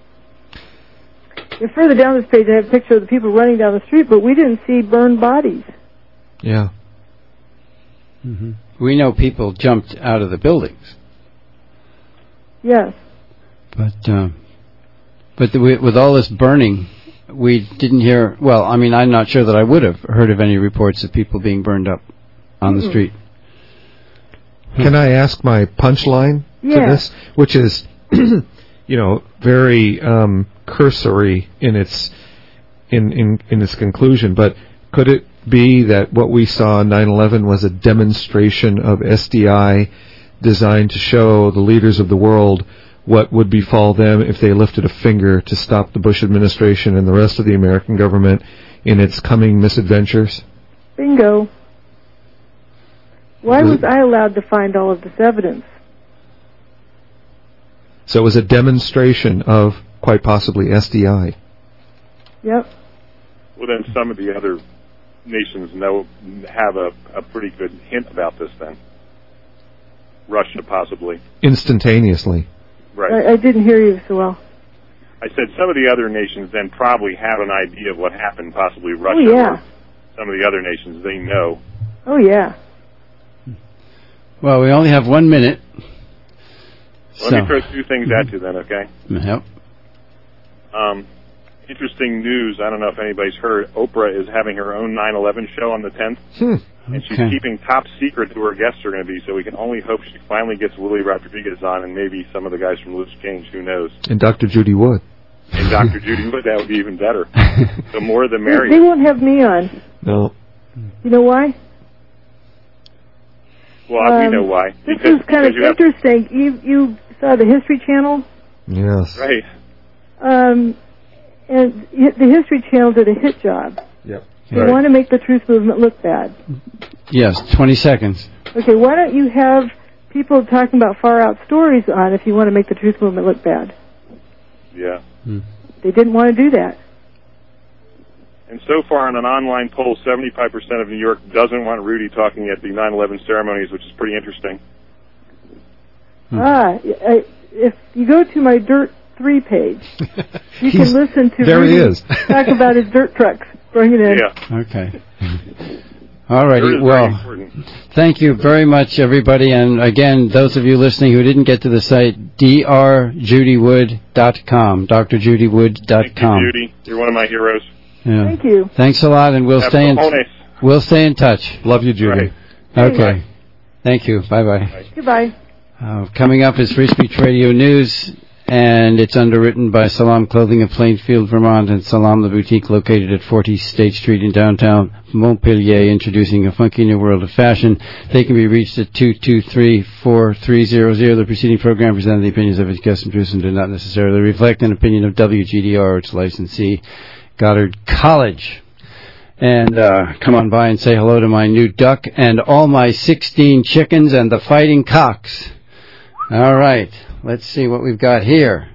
And further down this page, I have a picture of the people running down the street, but we didn't see burned bodies. Yeah. Mm-hmm. We know people jumped out of the buildings, Yes. but uh, but the, with all this burning, we didn't hear. Well, I mean, I'm not sure that I would have heard of any reports of people being burned up on Mm-mm. the street. Can I ask my punchline Yeah. to this, which is, you know, very um, cursory in its in, in in its conclusion, but could it be that what we saw on nine eleven was a demonstration of S D I designed to show the leaders of the world what would befall them if they lifted a finger to stop the Bush administration and the rest of the American government in its coming misadventures? Bingo. Why was I allowed to find all of this evidence? So it was a demonstration of, quite possibly, S D I. Yep. Well, then some of the other nations know have a, a pretty good hint about this then. Russia, possibly. Instantaneously. Right. I, I didn't hear you so well. I said some of the other nations then probably have an idea of what happened, possibly Russia. Oh, yeah. Or some of the other nations, they know. Oh, yeah. Well, we only have one minute. Let so. me throw two things at you then, okay? Yep. Um, interesting news. I don't know if anybody's heard. Oprah is having her own nine eleven show on the tenth. Hmm. And she's Okay. keeping top secret who her guests are going to be, so we can only hope she finally gets Willie Rodriguez on and maybe some of the guys from Loose Change. Who knows? And Doctor Judy Wood. And Doctor Judy Wood, that would be even better. The more the They, merrier. they won't have me on. No. You know why? Well, Um, we know why. This Because- is kind of because you have- interesting. You you saw the History Channel, Yes. Right. um, and y- the History Channel did a hit job. Yep. They Right. want to make the truth movement look bad. Yes, twenty seconds. Okay, why don't you have people talking about far out stories on if you want to make the truth movement look bad? Yeah. Hmm. They didn't want to do that. And so far, in an online poll, seventy-five percent of New York doesn't want Rudy talking at the nine eleven ceremonies, which is pretty interesting. Hmm. Ah, I, if you go to my Dirt three page, you He's- can listen to there he Rudy is. talk about his dirt trucks, bring it in. Yeah. Okay. All righty. Dirt is very Well, important. thank you very much, everybody. And again, those of you listening who didn't get to the site, d r judy wood dot com, d r judy wood dot com. Thank you, Judy. You're one of my heroes. Yeah. Thank you. Thanks a lot, and we'll Have stay in cojones. we'll stay in touch. Love you, Judy. Right. Okay. Bye. Thank you. Bye bye. Goodbye. Uh, coming up is Free Speech Radio News, and it's underwritten by Salam Clothing of Plainfield, Vermont, and Salam the Boutique, located at forty State Street in downtown Montpelier, introducing a funky new world of fashion. They can be reached at two two three, four three zero zero. The preceding program presented the opinions of its guests and producers and do not necessarily reflect an opinion of W G D R or its licensee, Goddard College. And uh, come on by and say hello to my new duck and all my sixteen chickens and the fighting cocks. All right. Let's see what we've got here.